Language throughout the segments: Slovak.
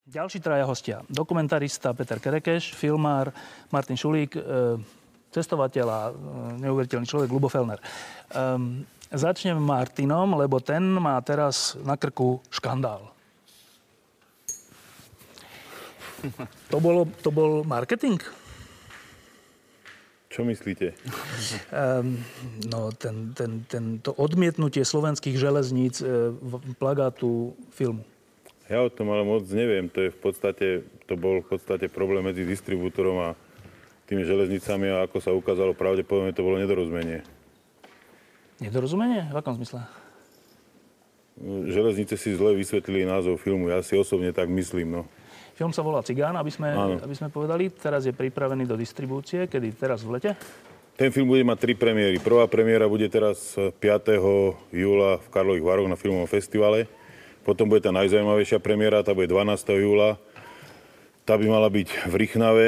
Ďalší traja hostia. Dokumentarista Peter Kerekeš, filmár Martin Šulík, cestovateľ a neuveriteľný človek Ľubo Fellner. Začnem Martinom, lebo ten má teraz na krku škandál. To bol marketing? Čo myslíte? To odmietnutie slovenských železníc plagátu filmu. Ja o tom ale moc neviem. To bol v podstate problém medzi distribútorom a tými železnicami a ako sa ukázalo, pravdepodobne to bolo nedorozumenie. Nedorozumenie? V akom zmysle? Železnice si zle vysvetlili názov filmu. Ja si osobne tak myslím, no. Film sa volá Cigán, aby sme povedali. Teraz je pripravený do distribúcie. Kedy? Teraz v lete? Ten film bude mať 3 premiéry. Prvá premiéra bude teraz 5. júla v Karlových Varoch na filmovom festivale. Potom bude tá najzaujímavejšia premiéra, tá bude 12. júla. Tá by mala byť v Rychnave.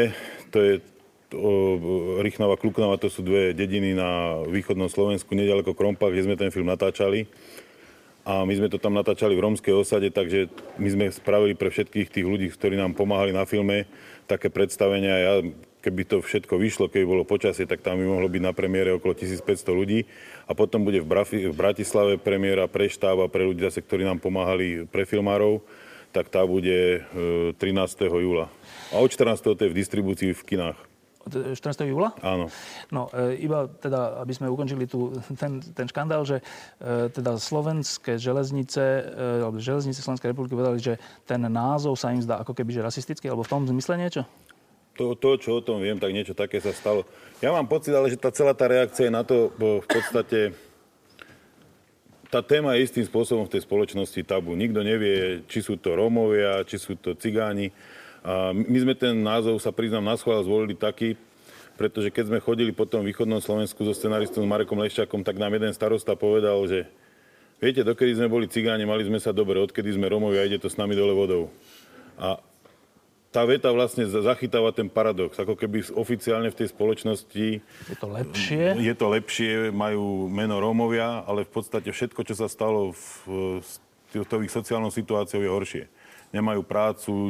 Rychnava, Kluknava, to sú dve dediny na východnom Slovensku, nedaleko Krompach, kde sme ten film natáčali. A my sme to tam natáčali v rómskej osade, takže my sme spravili pre všetkých tých ľudí, ktorí nám pomáhali na filme, také predstavenia. Keby to všetko vyšlo, keby bolo počasie, tak tam by mohlo byť na premiére okolo 1500 ľudí. A potom bude v Bratislave premiéra pre štáb a pre ľudí, ktorí nám pomáhali, pre filmárov. Tak tá bude 13. júla. A od 14. to je v distribúcii v kinách. 14. júla? Áno. No, iba teda, aby sme ukončili ten škandál, že teda slovenské železnice, alebo železnice Slovenskej republiky povedali, že ten názov sa im zdá ako keby že rasistický, alebo v tom zmysle niečo? To, čo o tom viem, tak niečo také sa stalo. Ja mám pocit, ale že celá tá reakcia je na to, v podstate tá téma je istým spôsobom v tej spoločnosti tabu. Nikto nevie, či sú to Rómovia, či sú to Cigáni. A my sme ten názov, sa priznám, na schvál zvolili taký, pretože keď sme chodili po tom východnom Slovensku so scenaristom Marekom Leščákom, tak nám jeden starosta povedal, že viete, dokedy sme boli Cigáni, mali sme sa dobre, odkedy sme Rómovia, ide to s nami dole vodou. A tá veta vlastne zachytáva ten paradox, ako keby oficiálne v tej spoločnosti je to lepšie, majú meno Rómovia, ale v podstate všetko, čo sa stalo v ich sociálnou situáciou, je horšie. Nemajú prácu,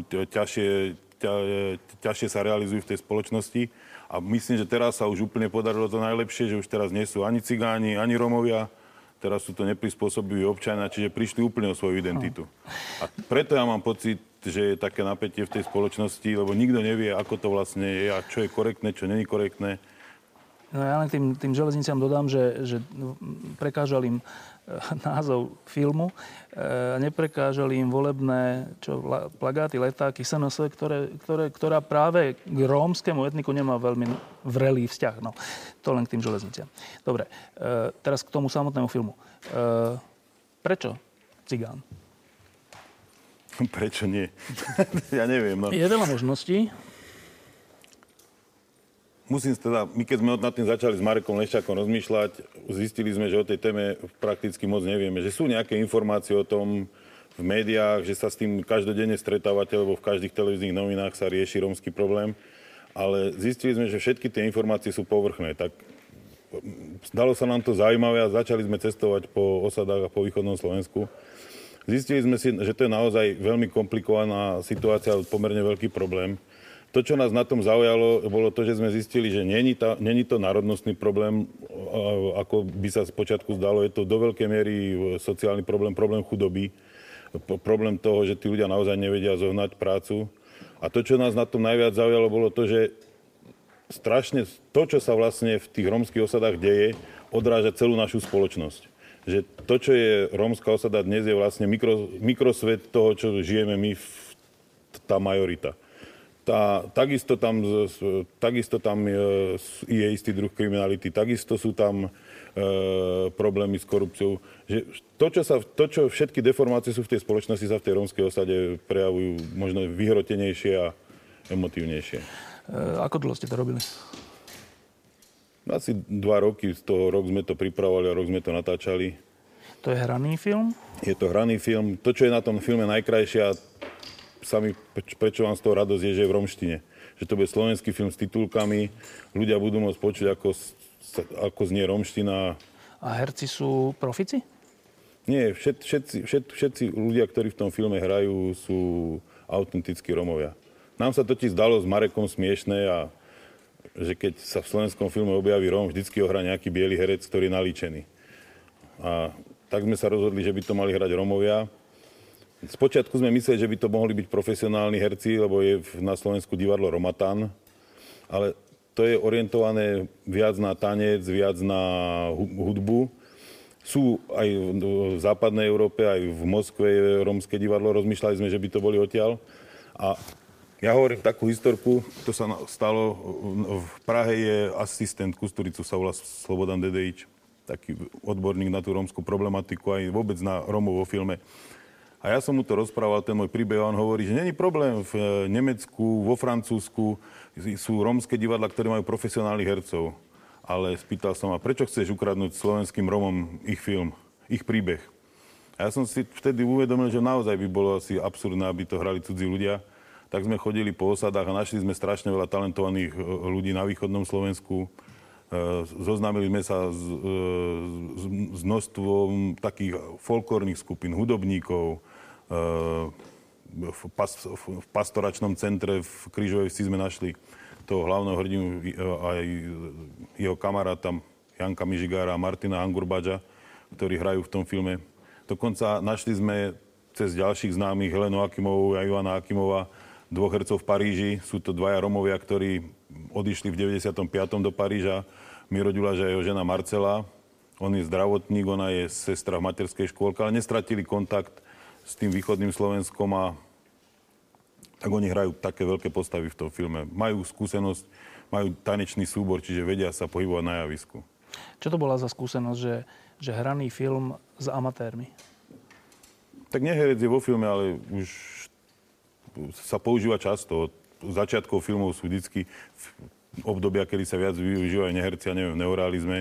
ťažšie sa realizujú v tej spoločnosti a myslím, že teraz sa už úplne podarilo to najlepšie, že už teraz nie sú ani Cigáni, ani Rómovia, teraz sú to neprispôsobiví občania, čiže prišli úplne o svoju identitu. A preto ja mám pocit, že je také napätie v tej spoločnosti, lebo nikto nevie, ako to vlastne je a čo je korektné, čo není korektné. No ja len tým železniciam dodám, že prekážal im názov filmu, neprekážali im volebné plagáty, letáky, SNS, ktorá práve k rómskemu etniku nemá veľmi vrelý vzťah. No, to len k tým železniciam. Dobre, teraz k tomu samotnému filmu. Prečo Cigán? Prečo nie? Ja neviem. No. Je veľa možností. My keď sme nad tým začali s Marekom Leščákom rozmýšľať, zistili sme, že o tej téme prakticky moc nevieme. Že sú nejaké informácie o tom v médiách, že sa s tým každodenne stretávate, lebo v každých televíznych novinách sa rieši rómsky problém. Ale zistili sme, že všetky tie informácie sú povrchné. Tak zdalo sa nám to zaujímavé a začali sme cestovať po osadách a po východnom Slovensku. Zistili sme si, že to je naozaj veľmi komplikovaná situácia, pomerne veľký problém. To, čo nás na tom zaujalo, bolo to, že sme zistili, že není to národnostný problém, ako by sa spočiatku zdalo. Je to do veľkej miery sociálny problém chudoby, problém toho, že tí ľudia naozaj nevedia zohnať prácu. A to, čo nás na tom najviac zaujalo, bolo to, že strašne to, čo sa vlastne v tých rómskych osadách deje, odráža celú našu spoločnosť. Že to, čo je rómska osada dnes, je vlastne mikrosvet toho, čo žijeme my, tá majorita. Takisto tam je istý druh kriminality, takisto sú tam problémy s korupciou. Že to, čo všetky deformácie sú v tej spoločnosti, sa v tej rómskej osade prejavujú možno vyhrotenejšie a emotívnejšie. Ako dlho ste to robili? Asi 2 roky, z toho rok sme to pripravovali a rok sme to natáčali. To je hraný film? Je to hraný film. To, čo je na tom filme najkrajšie, prečo mám z toho radosť, je, že je v romštine. Že to bude slovenský film s titulkami. Ľudia budú môcť počuť, ako znie romština. A herci sú profici? Nie, všetci ľudia, ktorí v tom filme hrajú, sú autentickí Romovia. Nám sa totiž zdalo s Marekom smiešné a že keď sa v slovenskom filme objaví Róm, vždycky ho hrá nejaký biely herec, ktorý je nalíčený. A tak sme sa rozhodli, že by to mali hrať Romovia. Spočiatku sme mysleli, že by to mohli byť profesionálni herci, lebo je na Slovensku divadlo Romatán, ale to je orientované viac na tanec, viac na hudbu. Sú aj v západnej Európe, aj v Moskve je rómske divadlo, rozmýšľali sme, že by to boli odtiaľ. A ja hovorím takú historku, to sa stalo, v Prahe je asistent Kusturicu, sa volá Slobodan Dedeič, taký odborník na tú rómskú problematiku, aj vôbec na Rómov vo filme. A ja som mu to rozprával, ten môj príbeh, a on hovorí, že není problém v Nemecku, vo Francúzsku, sú rómske divadlá, ktoré majú profesionálnych hercov. Ale spýtal som ma, prečo chceš ukradnúť slovenským Rómom ich film, ich príbeh? A ja som si vtedy uvedomil, že naozaj by bolo asi absurdné, aby to hrali cudzí ľudia. Tak sme chodili po osadách a našli sme strašne veľa talentovaných ľudí na východnom Slovensku. Zoznámili sme sa s množstvom takých folklórnych skupín, hudobníkov. V pastoračnom centre v Krížovej Vsi sme našli toho hlavného hrdinu, aj jeho kamaráta Janka Mižigára a Martina Angurbadža, ktorí hrajú v tom filme. Dokonca našli sme cez ďalších známych Helenu Akimovú a Ivana Akimova, dvoch hercov v Paríži. Sú to dvaja Romovia, ktorí odišli v 95. do Paríža. Miro Ďulaža a jeho žena Marcela. On je zdravotník, ona je sestra v materskej škôlke, ale nestratili kontakt s tým východným Slovenskom a tak oni hrajú také veľké postavy v tom filme. Majú skúsenosť, majú tanečný súbor, čiže vedia sa pohybovať na javisku. Čo to bola za skúsenosť, že hraný film s amatérmi? Tak neherec je vo filme, ale už sa používa často. Od začiatkov filmov sú vždycky obdobia, kedy sa viac využívajú neherci, a neviem, v neorealizme.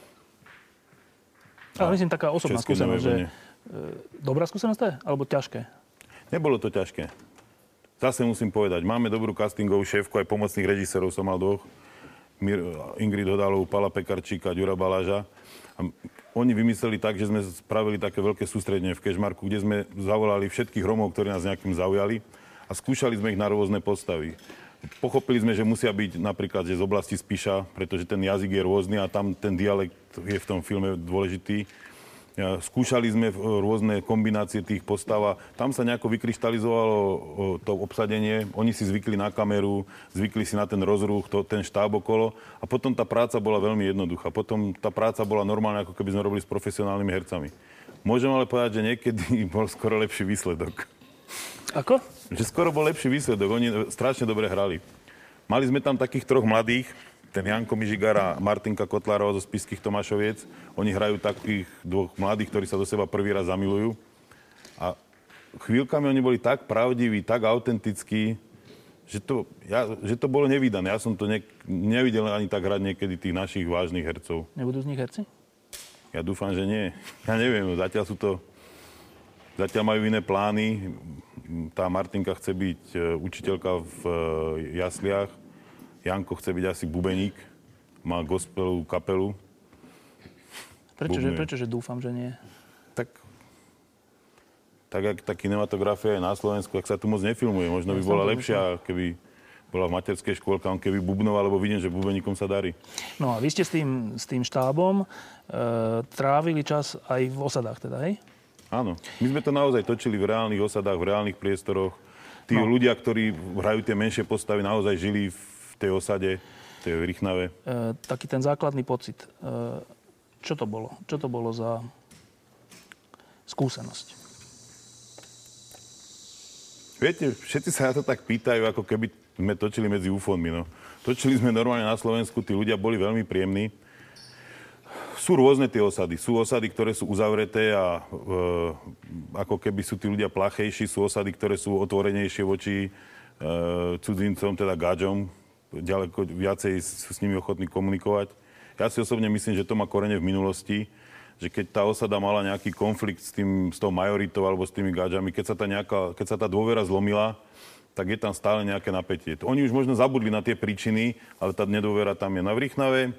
Ale myslím, taká osobná skúsenosť, že dobrá skúsenosť to je? Alebo ťažké? Nebolo to ťažké. Zase musím povedať, máme dobrú castingovú šéfku, aj pomocných režisérov som mal dvoch. Ingrid Hodalovú, Pala Pekarčíka, Ďura Baláža. A oni vymysleli tak, že sme spravili také veľké sústredenie v Kežmarku, kde sme zavolali všetkých Romov, ktorí nás nejakým zaujali, a skúšali sme ich na rôzne postavy. Pochopili sme, že musia byť napríklad že z oblasti Spiša, pretože ten jazyk je rôzny a tam ten dialekt je v tom filme dôležitý. Skúšali sme rôzne kombinácie tých postav a tam sa nejako vykryštalizovalo to obsadenie. Oni si zvykli na kameru, zvykli si na ten rozruch, ten štáb okolo a potom tá práca bola veľmi jednoduchá. Potom tá práca bola normálna, ako keby sme robili s profesionálnymi hercami. Môžem ale povedať, že niekedy bol skoro lepší výsledok. Ako? Že skoro bol lepší výsledok. Oni strašne dobre hrali. Mali sme tam takých troch mladých, ten Janko Mižigár a Martinka Kotlárova zo Spišských Tomášoviec. Oni hrajú takých dvoch mladých, ktorí sa do seba prvý raz zamilujú. A chvíľkami oni boli tak pravdiví, tak autentickí, že to bolo nevídané. Ja som to nevidel ani tak hrať niekedy tých našich vážnych hercov. Nebudú z nich herci? Ja dúfam, že nie. Ja neviem, Zatiaľ majú iné plány. Tá Martinka chce byť učiteľka v jasliach. Janko chce byť asi bubeník. Má gospelovú kapelu. Prečože dúfam, že nie? Tak jak tá kinematografia je na Slovensku, ak sa tu moc nefilmuje. Možno by bola lepšia, keby bola v materskej škôlke, on keby bubnoval, lebo vidím, že bubeníkom sa darí. No a vy ste s tým štábom trávili čas aj v osadách teda, hej? Áno. My sme to naozaj točili v reálnych osadách, v reálnych priestoroch. Tí ľudia, ktorí hrajú tie menšie postavy, naozaj žili v tej osade, v tej Rychnave. Taký ten základný pocit. Čo to bolo? Čo to bolo za skúsenosť? Viete, všetci sa na to tak pýtajú, ako keby sme točili medzi ufónmi. No. Točili sme normálne na Slovensku, tí ľudia boli veľmi príjemní. Sú rôzne tie osady. Sú osady, ktoré sú uzavreté a ako keby sú tí ľudia plachejší. Sú osady, ktoré sú otvorenejšie voči cudzincom, teda gáďom. Ďaleko viacej sú s nimi ochotní komunikovať. Ja si osobne myslím, že to má korene v minulosti, že keď tá osada mala nejaký konflikt s tou majoritou alebo s tými gáďami, keď sa tá dôvera zlomila, tak je tam stále nejaké napätie. Oni už možno zabudli na tie príčiny, ale tá nedôvera tam je. Na Rychnave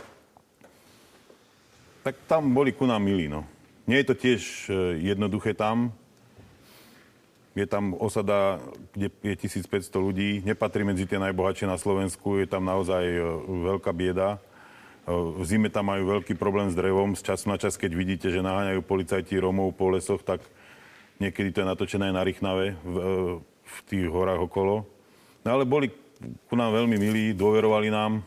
tak tam boli ku nám milí, no. Nie je to tiež jednoduché tam. Je tam osada, kde je 1500 ľudí, nepatrí medzi tie najbohatšie na Slovensku, je tam naozaj veľká bieda. V zime tam majú veľký problém s drevom. Z času na čas, keď vidíte, že naháňajú policajti Rómov po lesoch, tak niekedy to je natočené aj na Rychnave, v tých horách okolo. No ale boli ku nám veľmi milí, dôverovali nám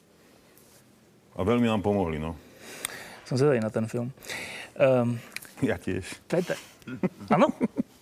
a veľmi nám pomohli, no. Som zvedavý na ten film. Ja tiež. Peter. Áno?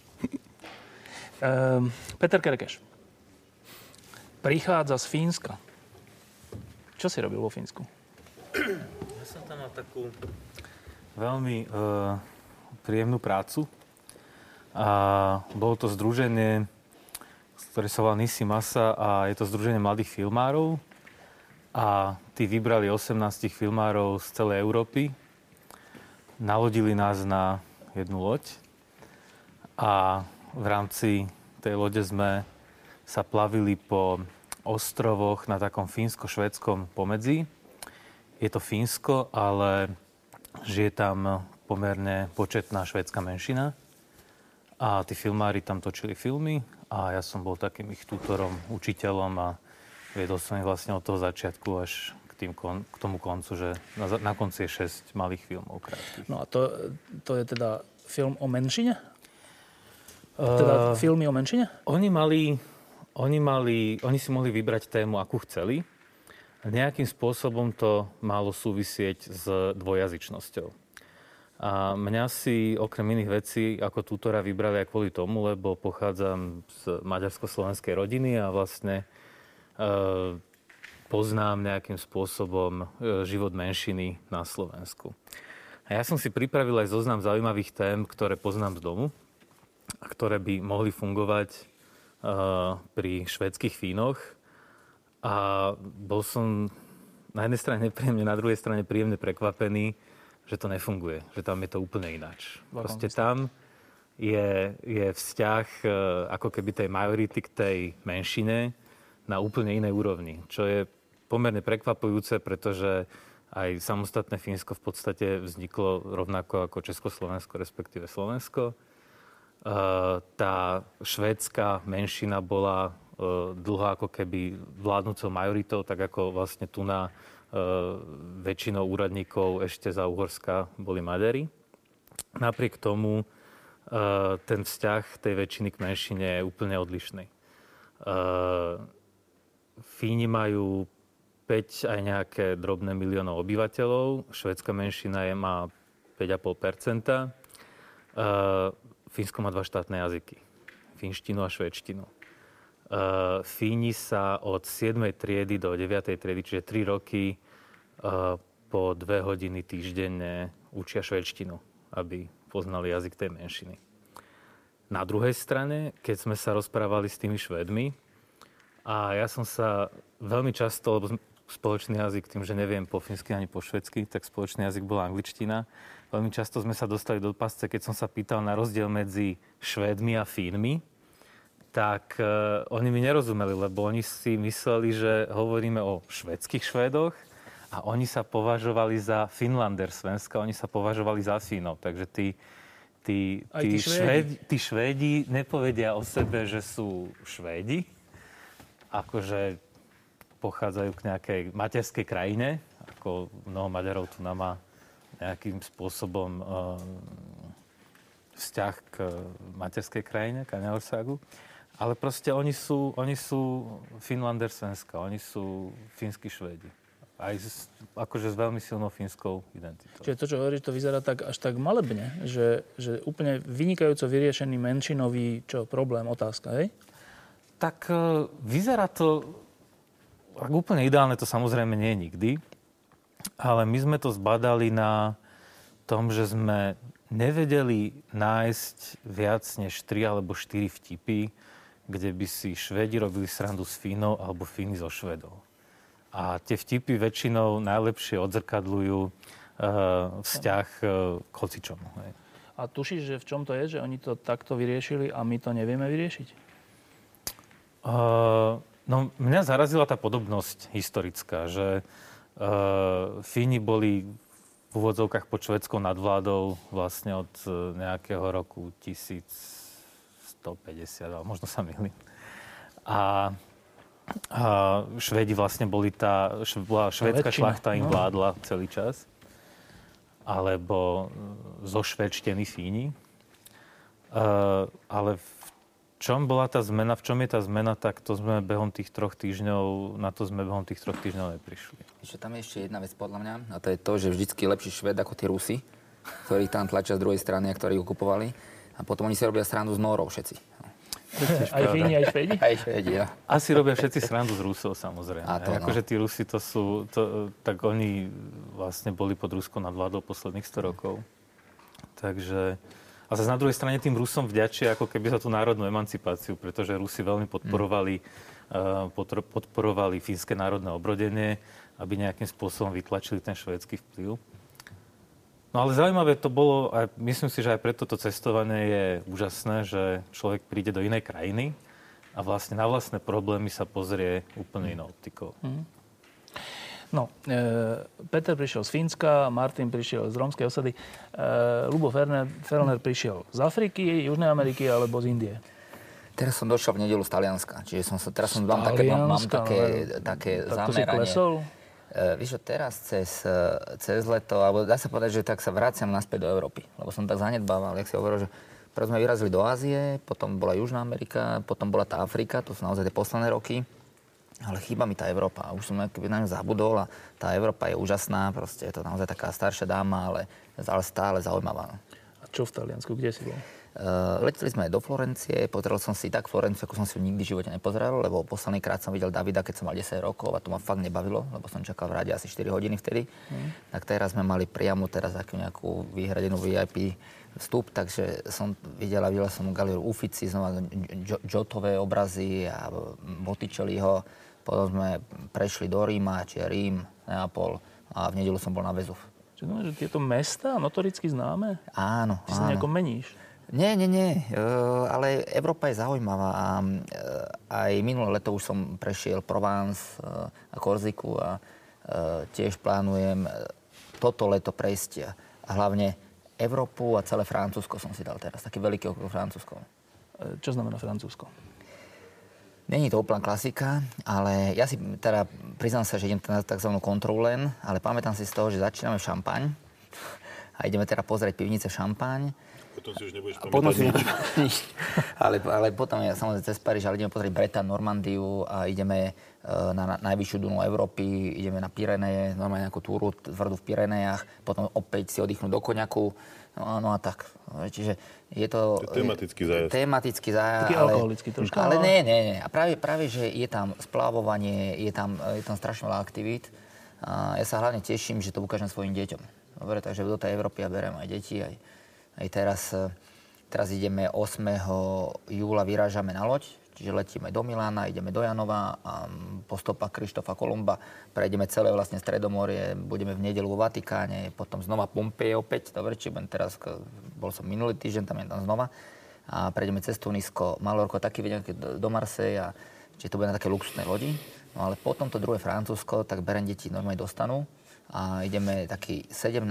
Peter Kerekeš. Prichádza z Fínska. Čo si robil vo Fínsku? Ja som tam mal takú veľmi príjemnú prácu. A bolo to združenie, ktoré sa volá Nisi Masa a je to združenie mladých filmárov. A tí vybrali 18 filmárov z celej Európy. Nalodili nás na jednu loď a v rámci tej lode sme sa plavili po ostrovoch na takom fínsko-švédskom pomedzi. Je to Fínsko, ale žije tam pomerne početná švédska menšina. A tí filmári tam točili filmy a ja som bol takým ich tutorom, učiteľom a viedol som ich vlastne od toho začiatku až k tomu koncu, že na konci je 6 malých filmov krátkych. No a to je teda film o menšine? Teda filmy o menšine? Oni si mohli vybrať tému, akú chceli. Nejakým spôsobom to malo súvisieť s dvojazyčnosťou. A mňa si okrem iných vecí ako tutora vybrali aj kvôli tomu, lebo pochádzam z maďarsko-slovenskej rodiny a vlastne poznám nejakým spôsobom život menšiny na Slovensku. A ja som si pripravil aj zoznam zaujímavých tém, ktoré poznám z domu a ktoré by mohli fungovať pri švédskych Fínoch. A bol som na jednej strane nepríjemne, na druhej strane príjemne prekvapený, že to nefunguje, že tam je to úplne ináč. Proste tam je vzťah ako keby tej majority k tej menšine na úplne inej úrovni, čo je pomerne prekvapujúce, pretože aj samostatné Fínsko v podstate vzniklo rovnako ako Československo, respektíve Slovensko. Tá švédska menšina bola dlho ako keby vládnúcou majoritou, tak ako vlastne tu na väčšinou úradníkov ešte za Uhorska boli Maďari. Napriek tomu ten vzťah tej väčšiny k menšine je úplne odlišný. Fíni majú 5 aj nejaké drobné miliónov obyvateľov, švédska menšina má 5,5%. Fínsko má 2 štátne jazyky, fínštinu a švédštinu. Fíni sa od 7. triedy do 9. triedy, čiže 3 roky po 2 hodiny týždenne učia švédštinu, aby poznali jazyk tej menšiny. Na druhej strane, keď sme sa rozprávali s tými Švédmi, a ja som sa veľmi často, lebo spoločný jazyk, tým, že neviem po fínsky ani po švédsky, tak spoločný jazyk bola angličtina. Veľmi často sme sa dostali do pasce, keď som sa pýtal na rozdiel medzi Švédmi a Fínmi, tak oni mi nerozumeli, lebo oni si mysleli, že hovoríme o švédskych Švédoch a oni sa považovali za Finlander Svenska, oni sa považovali za Fínov. Takže tí Švédi nepovedia o sebe, že sú Švédi, akože pochádzajú k nejakej materskej krajine, ako mnoho Maďarov tu má nejakým spôsobom vzťah k materskej krajine, k Aňalságu. Ale proste oni sú Finlander Svenska, oni sú fínsky Švédi. Aj akože s veľmi silnou fínskou identitou. Čiže to, čo hovoríš, to vyzerá až tak malebne, že úplne vynikajúco vyriešený menšinový problém, otázka, hej? Tak vyzerá to, úplne ideálne to samozrejme nie je nikdy, ale my sme to zbadali na tom, že sme nevedeli nájsť viac než 3 alebo 4 vtipy, kde by si Švédi robili srandu s Fínov alebo Fíni zo Švédov. A tie vtipy väčšinou najlepšie odzrkadľujú vzťah k hocičomu. A tušíš, že v čom to je, že oni to takto vyriešili a my to nevieme vyriešiť? No, mňa zarazila tá podobnosť historická, že Fíni boli v úvodzovkách pod švédskou nadvládou vlastne od nejakého roku 1100 150, ale možno sa mýlim. A Švédi vlastne bola švédska šlachta im vládla celý čas. Alebo zošvédštení Fíni. Ale v čom bola tá zmena, v čom je tá zmena, tak to sme behom tých 3 týždňov, na to sme behom tých 3 týždňov neprišli. Ešte tam je ešte jedna vec podľa mňa, a to je to, že vždycky je lepší Švéd ako tí Rusi, ktorí tam tlačia z druhej strany a ktorí okupovali. A potom oni si robia srandu z Nórov všetci. Aj Fíni, aj Švédi? Aj Švédi, ja. Asi robia všetci srandu z Rusov, samozrejme. A to, no. Akože tí Rusi tak oni vlastne boli pod Ruskou nadvládou posledných 100 rokov. Takže... A zase na druhej strane tým Rusom vďačia ako keby za tú národnú emancipáciu, pretože Rusi veľmi podporovali fínske národné obrodenie, aby nejakým spôsobom vytlačili ten švédsky vplyv. No ale zaujímavé to bolo, a myslím si, že aj preto to cestovanie je úžasné, že človek príde do inej krajiny a vlastne na vlastné problémy sa pozrie úplne inou optikou. No, Peter prišiel z Fínska, Martin prišiel z rómskej osady, Ľubo Fellner prišiel z Afriky, Južnej Ameriky alebo z Indie. Teraz som došiel v nedeľu z Talianska, čiže mám také tak zameranie. To si klesol? Víš, teraz cez leto, alebo dá sa povedať, že tak sa vraciam naspäť do Európy, lebo som tak zanedbával, jak si hovoril, že prv sme vyrazili do Ázie, potom bola Južná Amerika, potom bola tá Afrika, to sú naozaj tie posledné roky, ale chýba mi tá Európa. Už som na ňu zabudol a tá Európa je úžasná, proste je to naozaj taká staršia dáma, ale stále zaujímavá. A čo v Taliansku, kde si bol? Leteli sme do Florencie, pozrel som si tak Florenciu, ako som si ju nikdy v živote nepozrel, lebo posledný krát som videl Davida, keď som mal 10 rokov a to ma fakt nebavilo, lebo som čakal v rade asi 4 hodiny vtedy. Tak teraz sme mali priamo nejakú vyhradenú VIP vstup, takže som videl som galériu Uffizi, znova Giotové obrazy a Botticelliho. Potom sme prešli do Ríma, čiže Rím, Neapol a v nedeľu som bol na Vezuv. Čiže znamená, že tieto mestá notoricky známe? Áno. Ty sa nejako meníš? Nie, ale Európa je zaujímavá a aj minulé leto už som prešiel Provence a Korziku a tiež plánujem toto leto prejsť a hlavne Európu a celé Francúzsko som si dal teraz, taký veľký okruh Francúzsko. Čo znamená Francúzsko? Není to úplná klasika, ale ja si teda priznám sa, že idem na tzv. Kontrolu len, ale pamätám si z toho, že začíname v Šampaň a ideme teda pozrieť pivnice v Šampaň. Potom si už nebudeš pamätať nič. Ale potom ja samozrejme cez Paríž, ale ideme pozrieť Bretaň, Normandiu a ideme na najvyššiu dunu Európy, ideme na Pyreneje, normálne nejakú túru tvrdú v Pyrenejach, potom opäť si oddychnúť do Koňaku, no a tak. Čiže je to... Tematický zájazd. Tematický zájazd. Taký alkoholický troška. Ale nie. A práve, že je tam splavovanie, je tam strašne veľa aktivít. A ja sa hlavne teším, že to ukážem svojim deťom. Dobre, takže do tej Európy ja berem aj deti, aj teraz ideme 8. júla, vyrážame na loď, čiže letíme do Milána, ideme do Janova a po stopách Krištofa Kolumba prejdeme celé vlastne Stredomorie, budeme v nedeľu vo Vatikáne, potom znova Pompeje opäť, dobre, či budem teraz, bol som minulý týždeň, tam znova a prejdeme cez Tunisko, Malorko, taký do Marseille, čiže to bude na také luxusnej lodi. No ale potom to druhé Francúzsko, tak berem deti normálne dostanú a ideme taký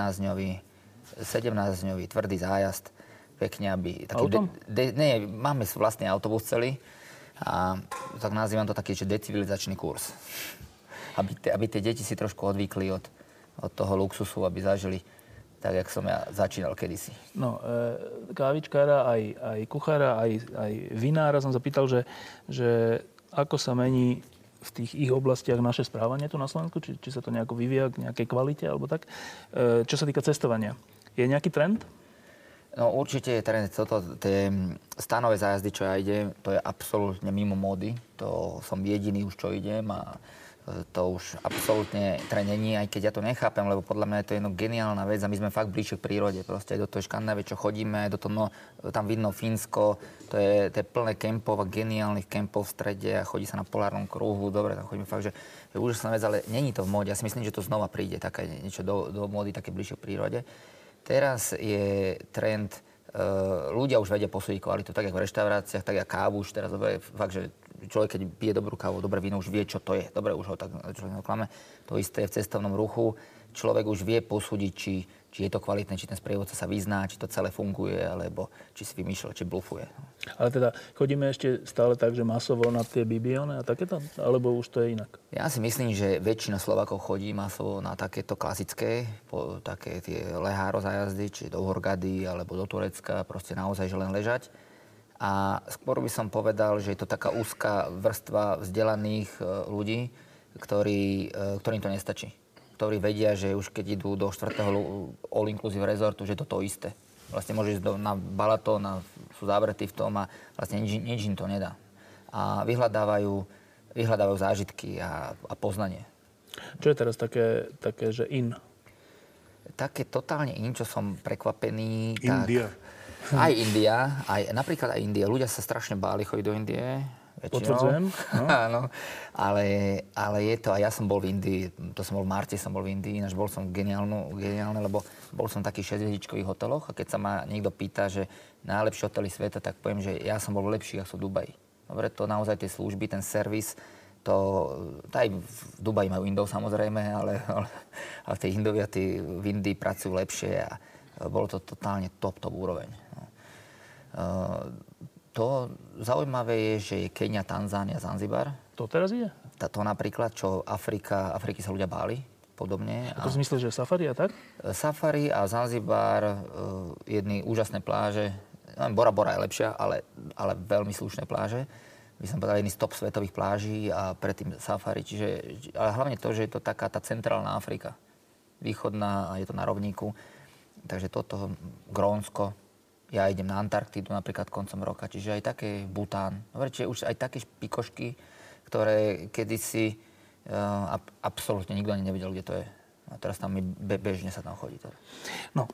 17-dňový tvrdý zájazd, pekne, aby... Autom? Nie, máme vlastný autobus celý a tak nazývam to taký, že decivilizačný kurz. Aby tie deti si trošku odvykli od toho luxusu, aby zažili tak, jak som ja začínal kedysi. No, kávičkára, aj kuchára, aj vinára som sa pýtal, že ako sa mení v tých ich oblastiach naše správanie tu na Slovensku, či sa to nejako vyvíja k nejakej kvalite alebo tak. Čo sa týka cestovania, je nejaký trend? No určite je trend. Tie stanové zájazdy, čo ja idem, to je absolútne mimo módy. To som jediný už, čo idem a to už absolútne trend není, aj keď ja to nechápem, lebo podľa mňa je to jedno geniálna vec a my sme fakt bližšie k prírode. Proste aj do toho Škandinávie, čo chodíme, tam vidno Fínsko, to je plné kempov a geniálnych kempov v strede a chodí sa na polárnom kruhu, dobre, tam chodíme fakt, že je úžasná vec, ale není to v móde. Ja si myslím, že to znova príde, také niečo do módy, také bližšie k prírode. Teraz je trend, ľudia už vedia posúdiť kvalitu, tak ako v reštauráciách, tak ako kávu už teraz, dobre, fakt, že človek, keď pije dobrú kávu, dobré víno, už vie, čo to je. Dobre, už ho tak človek neklame. To isté je v cestovnom ruchu. Človek už vie posúdiť, či či je to kvalitné, či ten sprievodca sa vyzná, či to celé funguje, alebo či si vymýšľa, či blufuje. Ale teda chodíme ešte stále tak, že masovo na tie bibione a takéto? Alebo už to je inak? Ja si myslím, že väčšina Slovákov chodí masovo na takéto klasické, také tie leháro zájazdy, či do Hurgady, alebo do Turecka, proste naozaj, že len ležať. A skôr by som povedal, že je to taká úzka vrstva vzdelaných ľudí, ktorým to nestačí. Ktorí vedia, že už keď idú do 4. all-inclusive resortu, že to to isté. Vlastne môžu ísť na Balaton a sú zavretí v tom a vlastne nič im to nedá. A vyhľadávajú zážitky a poznanie. Čo je teraz také, že in? Také totálne in, čo som prekvapený. India. Aj India, napríklad aj India. Ľudia sa strašne báli chodiť do Indie. Potvrdzujem. No. Áno, ale je to, a ja som bol v Indii, to som bol v marci, som bol v Indii, ináč bol som geniálny, lebo bol som v takých 6-hviezdičkových hoteloch a keď sa ma niekto pýta, že najlepšie hotely sveta, tak poviem, že ja som bol v lepších, ako sú v Dubaji. Dobre, to naozaj tie služby, ten servis, to aj v Dubaji majú Indov samozrejme, ale tí Indovia v Indii pracujú lepšie a bolo to totálne top úroveň. To zaujímavé je, že je Kenia, Tanzánia, Zanzibar. To teraz ide? To napríklad, čo Afriky sa ľudia báli, podobne. A to v zmysle, že safari a tak? Safari a Zanzibar, jedny úžasné pláže. Bora Bora je lepšia, ale veľmi slušné pláže. By som povedal, jedný z top svetových pláží a predtým safari. Ale hlavne to, že je to taká tá centrálna Afrika. Východná a je to na rovníku. Takže toto, Grónsko. Ja idem na Antarktidu napríklad koncom roka, čiže aj také Bután. Dobre, čiže už aj také pikošky, ktoré kedysi absolútne nikto ani nevedel, kde to je. A teraz tam bežne sa tam chodí. No,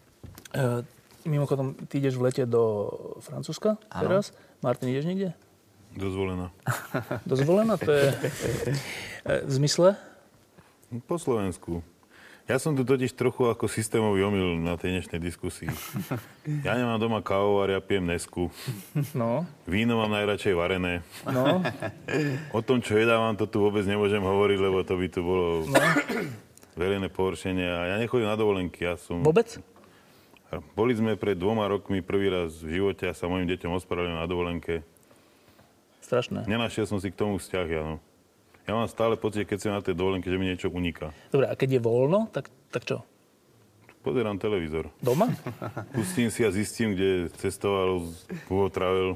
mimochodom, ty ideš v lete do Francúzska teraz. Martin, ideš niekde? Dozvolená. Dozvolená? To je v zmysle? Po Slovensku. Ja som tu totiž trochu ako systémový omyl na tej dnešnej diskusii. Ja nemám doma kávovar, ja pijem Nesku. No. Víno mám najradšej varené. No. O tom, čo jedávam, to tu vôbec nemôžem hovoriť, lebo to by tu bolo verejné pohoršenie. A ja nechodím na dovolenky. Vôbec? Boli sme pred 2 rokmi prvý raz v živote a sa mojim deťom ospravedlnil na dovolenke. Strašné. Nenašiel som si k tomu vzťah, ja. Ja mám stále pocit, keď som na tej dovolenke, že mi niečo uniká. Dobre, a keď je voľno, tak čo? Pozerám televízor. Doma? Pustím si a zistím, kde cestoval Google Travel.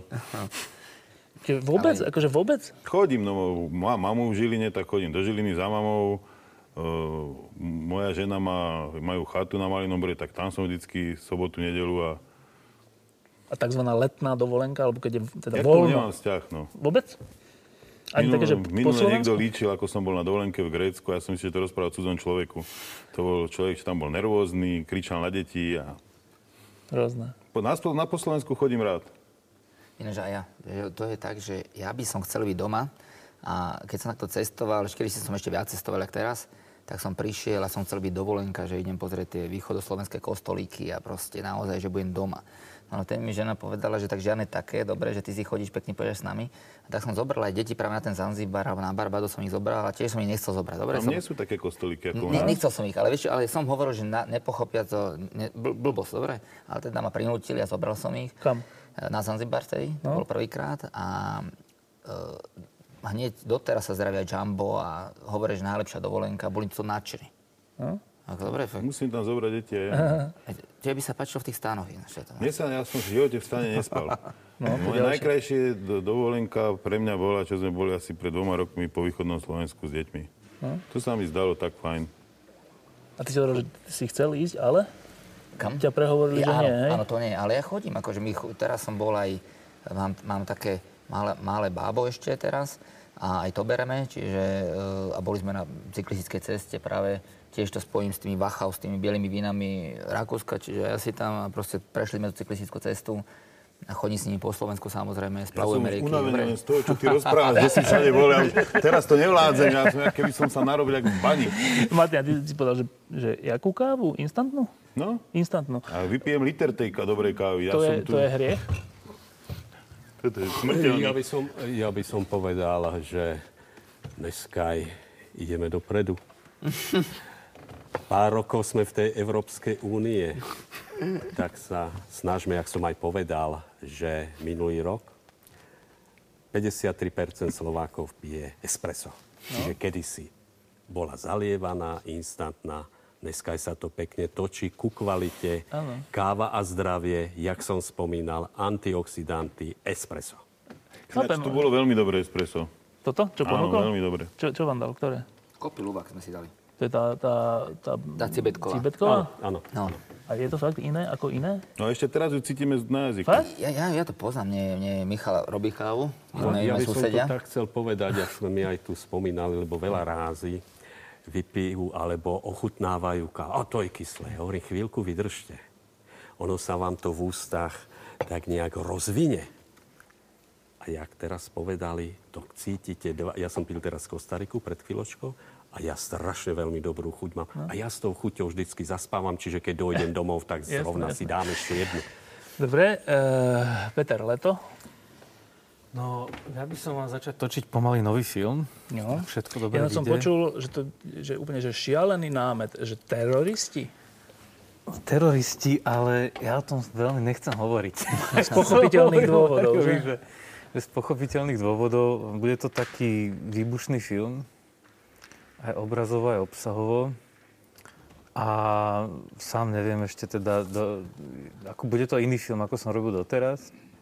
Vôbec? Akože vôbec? Chodím, mám mamu v Žiline, tak chodím do Žiliny za mamou. Moja žena majú chatu na Malínom Brode, tak tam som vždycky sobotu, nedeľu A takzvaná letná dovolenka, alebo keď je teda ja voľno? Ja nemám vzťah, no. Vôbec? Ani také, že po Minule niekto líčil, ako som bol na dovolenke v Grécku. Ja som si, že to rozprával cudzom človeku. To bol človek, čo tam bol nervózny, kričal na deti a... Hrozné. Na Slovensku chodím rád. Ináč aj ja. To je tak, že ja by som chcel byť doma a keď som takto cestoval, keď som ešte viac cestoval ako teraz, tak som prišiel a som chcel byť dovolenka, že idem pozrieť tie východoslovenské kostolíky a proste naozaj, že budem doma. No ten mi žena povedala, že tak žiadne také, dobre, že ty si chodíš pekne, pôjdeš s nami. A tak som zobral aj deti práve na ten Zanzibar alebo na Barbados som ich zobral, a tiež som ich nechcel zobrať. Dobre, nie sú také kostolíky ako u nás. Nechcel som ich, ale vieš, ale som hovoril, že nepochopia to blbosť, dobre? Ale teda ma prinútili a zobral som ich. Kam? Na Zanzibar vtedy, bol prvýkrát a hneď doteraz sa zdravia Jumbo a hovorí, že najlepšia dovolenka, boli to nadšení. Dobre, fakt. Musím tam zobrať deti aj ja. Tebe by sa páčilo v tých stánoch. Ja som v živote v stane nespal. Moja najkrajšia dovolenka pre mňa bola, čo sme boli asi pred 2 rokmi po východnom Slovensku s deťmi. To sa mi zdalo tak fajn. A ty si hovoril, že si chcel ísť, ale? Kam? Ťa prehovorili, že nie, hej? Áno, to nie. Ale ja chodím. Akože teraz som bol aj... Mám také malé bábo ešte teraz. A aj to bereme. A boli sme na cyklistickej ceste práve. Tiež to spojím s tými Wachau, s tými bielými vínami Rakúska. Čiže ja si tam proste prešli sme tú cyklistickú cestu. A chodím s nimi po Slovensku samozrejme. Splavujeme rieky. Ja som už unavený z toho, čo ty rozprávaš, že si všade bol. Teraz to nevládzem. Ja som, keby som sa narobil ako v bani. Martin, ty si povedal, že jakú kávu? Instantnú? No. Instantnú. A vypijem liter tej dobrej kávy. To je hriech? Toto je smrteľný. Ja by som povedal, že dneska ideme dopredu. pár rokov sme v tej Európskej únie, tak sa snažme, jak som aj povedal, že minulý rok 53% Slovákov pije espresso. Čiže kedysi bola zalievaná, instantná, dneska sa to pekne točí ku kvalite. Áno. Káva a zdravie, jak som spomínal, antioxidanty, espresso. Chápem. To bolo veľmi dobré espresso. Toto? Čo Áno, ponúkol? veľmi dobre. Čo vám dal? Ktoré? Kopy Lubak sme si dali. To je tá Tá cibetková. cibetková? Áno. No. A je to fakt iné ako iné? No a ešte teraz ju cítime na jazyku. Fakt? Ja to poznám. Mne Michal robí kávu. Ja by som to susedia. tak chcel povedať, jak sme my aj tu spomínali, lebo veľa rázy vypijú alebo ochutnávajú kávu. A to je kyslé. Hovorím, chvíľku vydržte. Ono sa vám to v ústach tak nejak rozvine. A jak teraz povedali, to cítite. Ja som pil teraz Kostariku pred chvíľočkou a ja strašne veľmi dobrú chuť mám. A ja s tou chuťou vždycky zaspávam, čiže keď dojdem domov, tak zrovna si dám ešte jednu. Dobre, Peter, leto? No, ja by som mal začať točiť pomaly nový film. No. Všetko dobre Ja som vyjde. počul, že úplne že šialený námet, že teroristi. Teroristi, ale ja o tom veľmi nechcem hovoriť. Z pochopiteľných dôvodov, Že že? z pochopiteľných dôvodov. Bude to taký výbušný film, aj obrazovo, aj obsahovo. A sám neviem ešte teda, ako bude to iný film, ako som robil doteraz.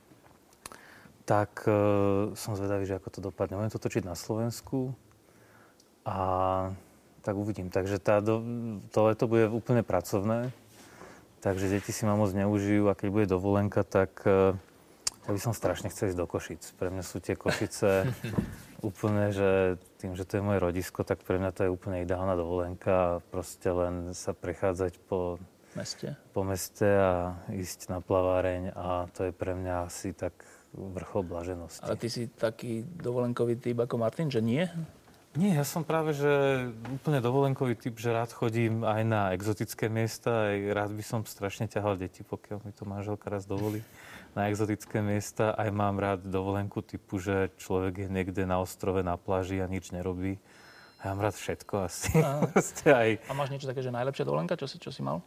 Tak som zvedavý, že ako to dopadne. Budem to točiť na Slovensku a tak uvidím. Takže to leto bude úplne pracovné. Takže deti si ma moc neužijú a keď bude dovolenka, tak ja by som strašne chcel ísť do Košic. Pre mňa sú tie Košice úplne, že tým, že to je moje rodisko, tak pre mňa to je úplne ideálna dovolenka. Proste len sa prechádzať po meste a ísť na plaváreň a to je pre mňa asi tak vrchol blaženosti. Ale ty si taký dovolenkový typ ako Martin, že nie? Nie, ja som práve, že úplne dovolenkový typ, že rád chodím aj na exotické miesta, aj rád by som strašne ťahal deti, pokiaľ mi to manželka raz dovolí, na exotické miesta. Aj mám rád dovolenku typu, že človek je niekde na ostrove, na pláži a nič nerobí. Ja mám rád všetko asi. A máš niečo také, že najlepšia dovolenka, čo si mal?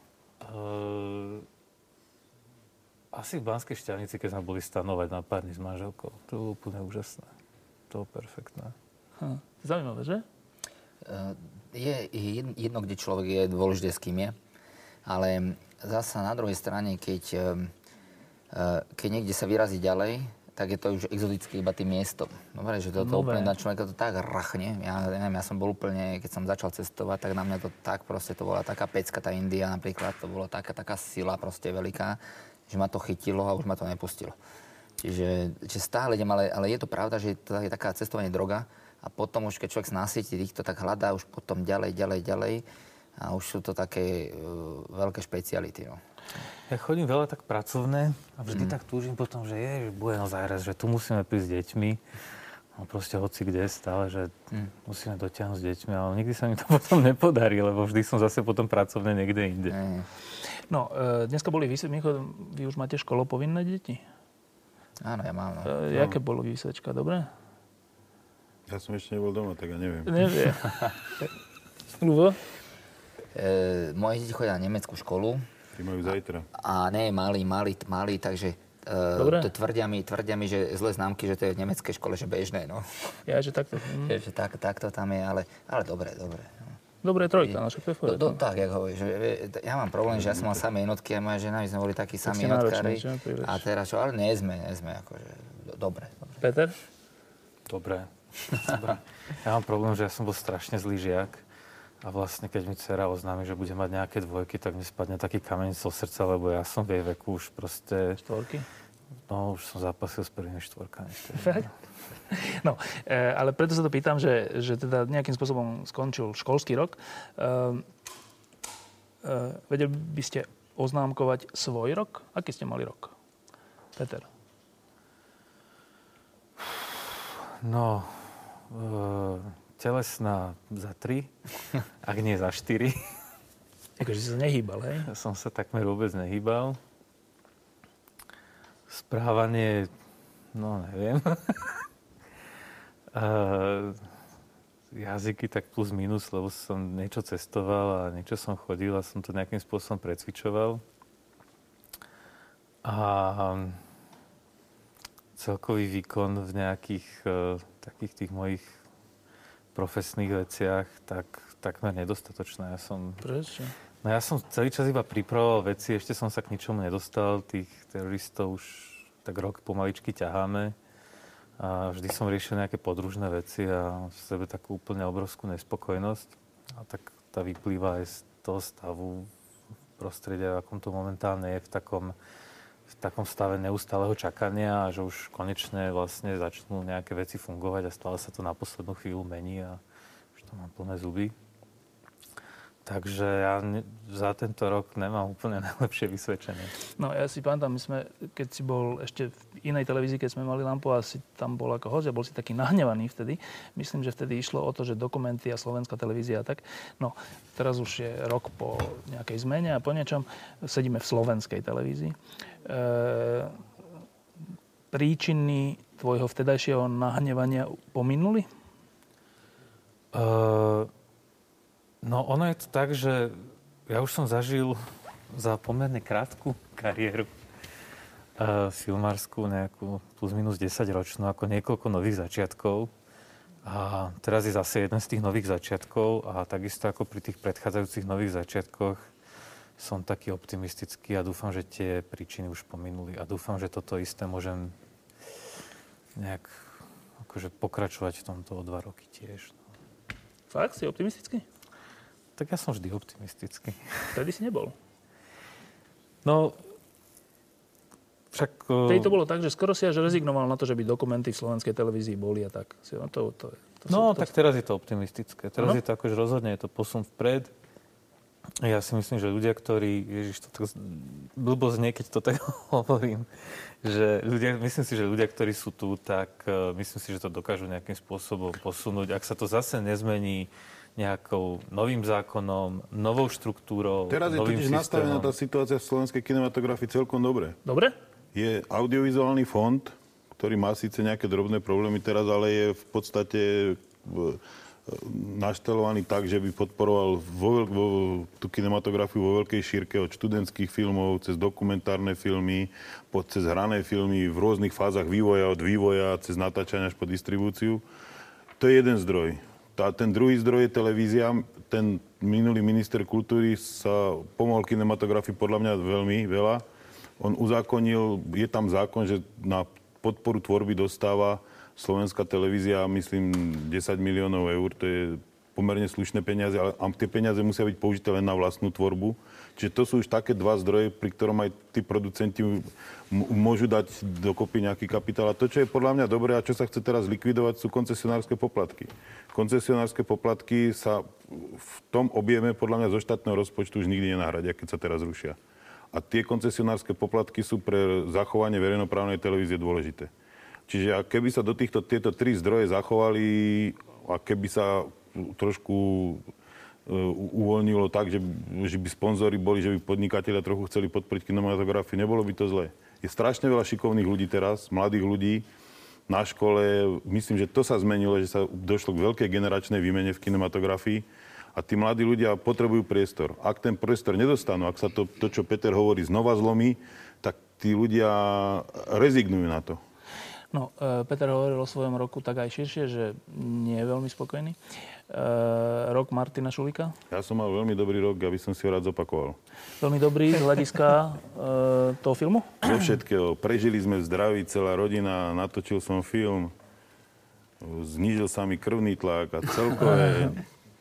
Asi v Banskej Štiavnici, keď sme boli stanovať na pár dní s manželkou. To bolo úplne úžasné. To bolo perfektné. Zaujímavé, že? Je jedno, kde človek je, dôležité s kým je. Ale zasa na druhej strane, keď niekde sa vyrazí ďalej, tak je to už exotické iba tým miestom. Dobre, že to úplne na človeka to tak rachne. Ja som bol úplne, keď som začal cestovať, tak na mňa to tak proste, to bola taká pecka, tá India napríklad, to bola taká sila proste veľká, že ma to chytilo a už ma to nepustilo. Čiže stále idem, ale je to pravda, že to je taká cestovanie droga a potom už, keď človek nasýti týchto, tak hľadá už potom ďalej a už sú to také veľké špeciality. No. Ja chodím veľa tak pracovné a vždy tak túžim potom, že je Buenos Aires, že tu musíme prísť s deťmi. No proste hoci kde stále, že musíme dotiahnuť s deťmi, ale nikdy sa mi to potom nepodarí, lebo vždy som zase potom pracovne niekde inde. No, dneska boli vy už máte školopovinné deti? Áno, ja mám. No. Jaké bolo výsledčka, dobre? Ja som ešte nebol doma, tak ja neviem. Neviem. Ľubo? Moje deti chodia na nemeckú školu. Ty majú zajtra. A nie, malý, takže tvrdia mi, že zlé známky, že to je v nemeckej škole, že bežné, no. Ja, že takto. Že takto tam je, ale dobre. Dobre, trojka, no však to je v poriadku. Tak, jak hovoríš. Ja mám problém, že ja som mal samé jednotky a moja žena, my sme boli takí sami jednotkári. A teraz čo? Ale nie sme akože dobre. Peter? Dobre. Ja mám problém, že ja som bol strašne zlý žiak a vlastne keď mi dcera oznámi, že bude mať nejaké dvojky, tak mi spadne taký kameň zo srdca, lebo ja som v jej veku už proste... Štvorky? No, už som zápasil s prvými štvorkami. No, ale preto sa to pýtam, že teda nejakým spôsobom skončil školský rok. Vedeli by ste oznámkovať svoj rok? Aký ste mali rok? Peter? No, telesná za 3, ak nie za 4. Akože si sa nehýbal, hej? Ja som sa takmer vôbec nehýbal. Správanie, no neviem. jazyky tak plus minus, lebo som niečo cestoval a niečo som chodil a som to nejakým spôsobom precvičoval. A celkový výkon v nejakých takých tých mojich profesných veciach takmer nedostatočné. Prečo? No ja som celý čas iba pripravoval veci, ešte som sa k ničomu nedostal. Tých teroristov už tak rok pomaličky ťaháme. A vždy som riešil nejaké podružné veci a v sebe takú úplne obrovskú nespokojnosť. A tak tá vyplýva aj z toho stavu prostredia, v akom to momentálne je, v takom stave neustáleho čakania a že už konečne vlastne začnú nejaké veci fungovať a stále sa to na poslednú chvíľu mení a už to mám plné zuby. Takže ja za tento rok nemám úplne najlepšie vysvedčenie. No ja si pamätám, keď si bol ešte v inej televízii, keď sme mali Lampu a si tam bol ako host a bol si taký nahnevaný vtedy. Myslím, že vtedy išlo o to, že dokumenty a slovenská televízia a tak. No, teraz už je rok po nejakej zmene a po niečom sedíme v slovenskej televízii. Príčiny tvojho vtedajšieho nahnevania pominuli? No ono je to tak, že ja už som zažil za pomerne krátku kariéru filmárskú, nejakú plus minus 10 ročnú, ako niekoľko nových začiatkov. A teraz je zase jeden z tých nových začiatkov a takisto ako pri tých predchádzajúcich nových začiatkoch som taký optimistický a dúfam, že tie príčiny už pominuli a dúfam, že toto isté môžem nejak akože pokračovať v tomto o 2 roky tiež. No. Fakt? Si optimistický? Tak ja som vždy optimistický. Vtedy si nebol. No, však... Vtedy to bolo tak, že skoro si až rezignoval na to, že by dokumenty v slovenskej televízii boli a tak. Tak teraz je to optimistické. Teraz je to akože rozhodne, je to posun vpred. Ja si myslím, že ľudia, ktorí... Ježiš, to tak blbo znie, keď to tak hovorím. Myslím si, že ľudia, ktorí sú tu, tak myslím si, že to dokážu nejakým spôsobom posunúť. Ak sa to zase nezmení nejakou novým zákonom, novou štruktúrou, teraz je totiž nastavená tá situácia v slovenskej kinematografii celkom dobre. Dobre? Je audiovizuálny fond, ktorý má síce nejaké drobné problémy teraz, ale je v podstate naštelovaný tak, že by podporoval tú kinematografiu vo veľkej šírke od študentských filmov, cez dokumentárne filmy, cez hrané filmy v rôznych fázach vývoja, od vývoja, cez natáčania až po distribúciu. To je jeden zdroj. Ten druhý zdroj je televízia. Ten minulý minister kultúry sa pomohol kinematografii podľa mňa veľmi veľa. On uzákonil, je tam zákon, že na podporu tvorby dostáva slovenská televízia, myslím, 10 miliónov eur. To je pomerne slušné peniaze, ale tie peniaze musia byť použité len na vlastnú tvorbu. Čiže to sú už také dva zdroje, pri ktorom aj tí producenti môžu dať dokopy nejaký kapitál. A to, čo je podľa mňa dobré a čo sa chce teraz likvidovať, sú koncesionárske poplatky. Koncesionárske poplatky sa v tom objeme podľa mňa zo štátneho rozpočtu už nikdy nenahradia, keď sa teraz rušia. A tie koncesionárske poplatky sú pre zachovanie verejnoprávnej televízie dôležité. Čiže keby sa do tieto tri zdroje zachovali a keby sa trošku uvoľnilo tak, že by sponzori boli, že by podnikatelia trochu chceli podporiť kinematografiu, nebolo by to zlé. Je strašne veľa šikovných ľudí teraz, mladých ľudí na škole. Myslím, že to sa zmenilo, že sa došlo k veľkej generačnej výmene v kinematografii a tí mladí ľudia potrebujú priestor. Ak ten priestor nedostanú, ak sa to, čo Peter hovorí, znova zlomí, tak tí ľudia rezignujú na to. No, Peter hovoril o svojom roku tak aj širšie, že nie je veľmi spokojný. Rok Martina Šulika? Ja som mal veľmi dobrý rok, aby som si ho rád zopakoval. Veľmi dobrý z hľadiska toho filmu? Zo všetkého. Prežili sme v zdraví, celá rodina, natočil som film, znížil sa mi krvný tlak a celkové...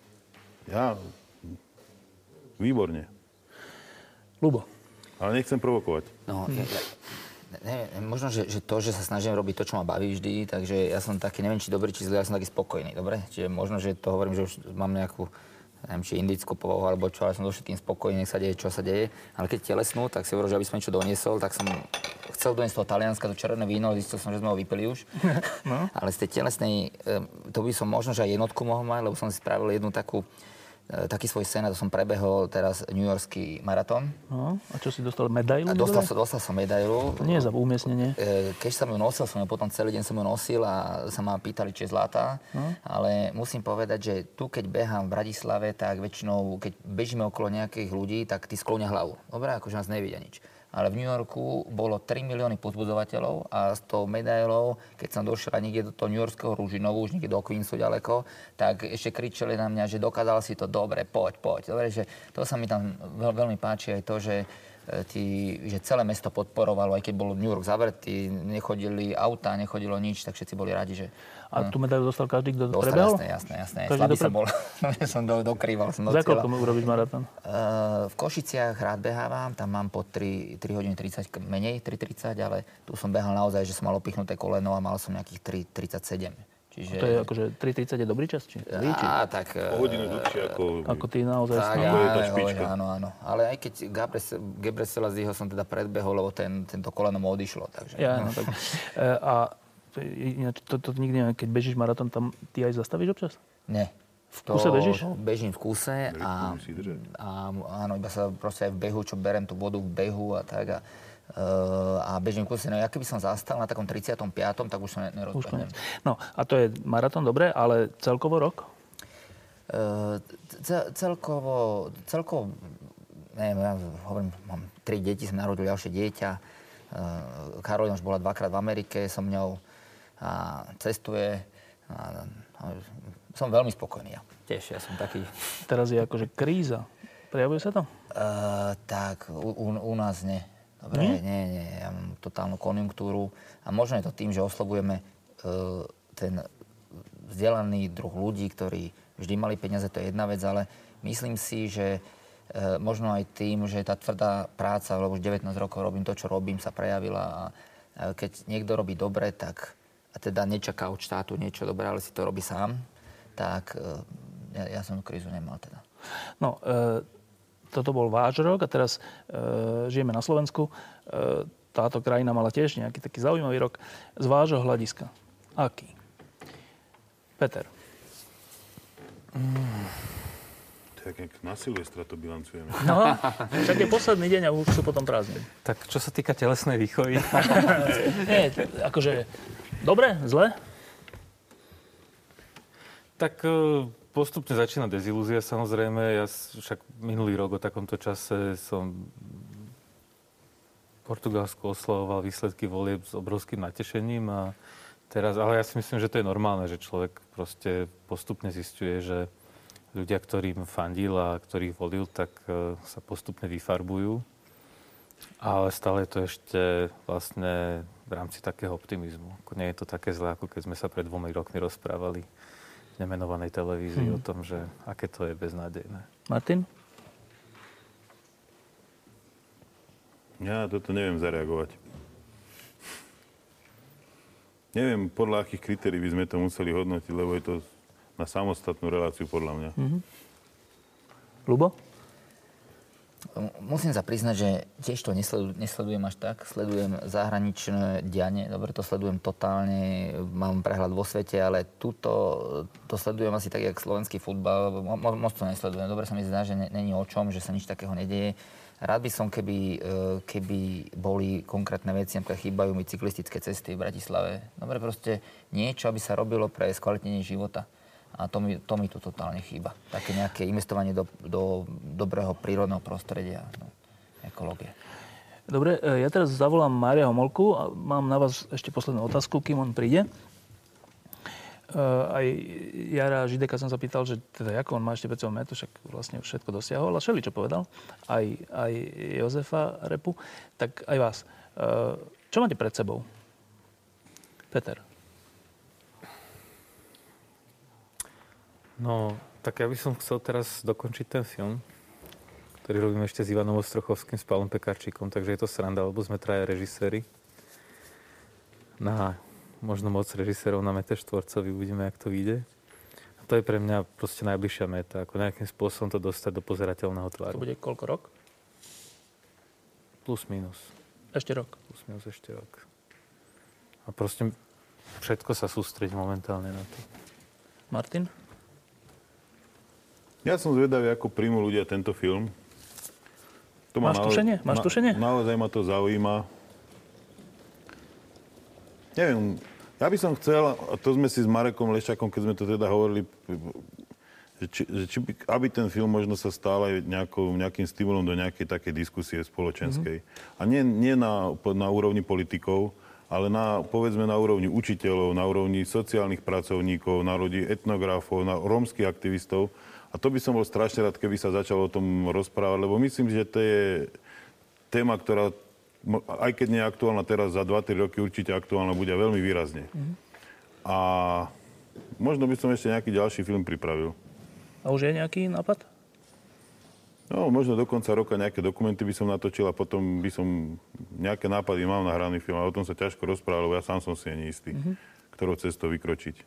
Výborne. Ľubo. Ale nechcem provokovať. No, možno, že to, že sa snažím robiť to, čo ma baví vždy, takže ja som taký, neviem, či dobrý, či zlý, ja som taký spokojný, dobre? Čiže možno, že to hovorím, že už mám nejakú, neviem, či indickú povahu, alebo čo, ale som so všetkým spokojný, nech sa deje, čo sa deje. Ale keď telesnú, tak si hovorím, že aby som niečo doniesol, tak som chcel doniesť toho Talianska, to červené víno, zistil som, že sme ho vypili už. No. Ale z tej telesnej, to by som možno, že aj jednotku mohol mať, lebo som si spravil jednu takú taký svoj sen, to som prebehol teraz New Yorkský maratón. No, a čo si dostal? Medailu? Dostal som medailu. To nie je za umiestnenie. Keď som ju nosil, potom celý deň som ju nosil a sa ma pýtali, či je zlatá. Ale musím povedať, že tu, keď behám v Bratislave, tak väčšinou, keď bežíme okolo nejakých ľudí, tak tí sklonia hlavu. Dobre, akože nás nevidia nič. Ale v New Yorku bolo 3 milióny pozbudzovateľov a s tou medailou, keď som došiel niekde do toho New Yorkského Ružinovu, už niekde do Queensu ďaleko, tak ešte kričali na mňa, že dokázal si to dobre, poď. Dobre, že to sa mi tam veľmi páči aj to, že celé mesto podporovalo, aj keď bol New York zavretý, nechodili autá, nechodilo nič, tak všetci boli radi, že... A tú medailu dostal každý, kto prebehol? Jasné. Slabý som bol, som dokrýval. Za koľko urobíš maratón? V Košiciach rád behávam, tam mám po 3 hodiny 30, menej 3:30, ale tu som behal naozaj, že som mal opichnuté koleno a mal som nejakých 3:37. Čiže... To je akože 3:30 je dobrý čas? Či? Tak... O hodinu dlhšie ako ty naozaj. Tak, to je tá špička. Áno. Ale aj keď Gebrselasieho som teda predbehol, lebo tento koleno mu odišlo. Takže... Tak. A ináč, to nikdy neviem, keď bežíš maratón, tam ty aj zastavíš občas? Nie. V kuse bežíš? Bežím v kuse a áno, iba sa proste aj v behu, čo berem tú vodu v behu a tak a bežím v kuse. No ja keby som zastal na takom 35., tak už sa nerozbehnem. No a to je maratón, dobre, ale celkovo rok? Celkovo, neviem, ja hovorím, mám 3 deti, som narodil ďalšie dieťa. Karolina už bola 2-krát v Amerike so mňou a cestuje. Som veľmi spokojný. Ja som taký... Teraz je akože kríza. Prejavuje sa to? Tak, u nás nie. Dobre, nie. Ja mám totálnu konjunktúru a možno je to tým, že oslovujeme ten vzdelaný druh ľudí, ktorí vždy mali peniaze, to je jedna vec, ale myslím si, že možno aj tým, že tá tvrdá práca, lebo už 19 rokov robím to, čo robím, sa prejavila a keď niekto robí dobre, tak a teda nečaká od štátu niečo dobré, ale si to robí sám, tak ja som krízu nemal teda. No, toto bol váš rok a teraz žijeme na Slovensku. Táto krajina mala tiež nejaký taký zaujímavý rok. Z vášho hľadiska. Aký? Peter. Tak jak na Silvestra to bilancujeme. No, však je posledný deň a už sú potom prázdniny. Tak čo sa týka telesnej výchovy? Nie, akože dobre, zle? Tak postupne začína dezilúzia, samozrejme. Ja však minulý rok o takomto čase som v Portugalsku oslavoval výsledky volieb s obrovským natešením a teraz, ale ja si myslím, že to je normálne, že človek proste postupne zisťuje, že ľudia, ktorým fandil a ktorých volil, tak sa postupne vyfarbujú. Ale stále je to ešte vlastne v rámci takého optimizmu. Nie je to také zlé, ako keď sme sa pred 2 rokmi rozprávali v nemenovanej televízii o tom, že aké to je beznádejné. Martin? Ja toto neviem zareagovať. Neviem, podľa akých kritérií by sme to museli hodnotiť, lebo je to na samostatnú reláciu, podľa mňa. Ľubo? Musím sa priznať, že tiež to nesledujem až tak. Sledujem zahraničné dianie. Dobre, to sledujem totálne. Mám prehľad vo svete, ale tuto to sledujem asi tak, jak slovenský futbal. Moc to nesledujem. Dobre sa mi zdá, že není o čom, že sa nič takého nedieje. Rád by som, keby boli konkrétne veci, napríklad chýbajú mi cyklistické cesty v Bratislave. Dobre, proste niečo, aby sa robilo pre skvalitnenie života. A to mi tu totálne chýba. Také nejaké investovanie do dobrého prírodného prostredia, ekológie. Dobre, ja teraz zavolám Mária Homolku a mám na vás ešte poslednú otázku, kým on príde. Aj Jara Žideka som sa pýtal, že teda ako on má ešte 500 metrov, však vlastne všetko dosiahol a všeli, čo povedal. Aj Jozefa Repu. Tak aj vás. Čo máte pred sebou? Peter. No, tak ja by som chcel teraz dokončiť ten film, ktorý robíme ešte s Ivanom Ostrochovským, s Pavlom Pekarčíkom, takže je to sranda, lebo sme traja režiséri. Na možno moc režisérov na meter štvorcový, uvidíme, jak to vyjde. A to je pre mňa proste najbližšia meta, ako nejakým spôsobom to dostať do pozerateľného tváru. To bude koľko rok? Plus minus. Ešte rok. Plus minus ešte rok. A proste všetko sa sústreť momentálne na to. Martin? Ja som zvedavý, ako príjmu ľudia tento film. To Máš tušenie? Naozaj ma to zaujíma. Neviem, ja by som chcel, a to sme si s Marekom Leščákom, keď sme to teda hovorili, aby ten film možno sa stal aj nejakým stimulom do nejakej takej diskusie spoločenskej. A nie na úrovni politikov, ale povedzme na úrovni učiteľov, na úrovni sociálnych pracovníkov, na úrovni etnografov, na rómskych aktivistov. A to by som bol strašne rád, keby sa začalo o tom rozprávať, lebo myslím, že to je téma, ktorá, aj keď nie je aktuálna teraz, za 2-3 roky určite aktuálna bude veľmi výrazne. A možno by som ešte nejaký ďalší film pripravil. A už je nejaký nápad? No, možno do konca roka nejaké dokumenty by som natočil a potom by som nejaké nápady mal na hraný film, ale o tom sa ťažko rozprával, lebo ja sám som si nie istý, ktorou cestou vykročiť.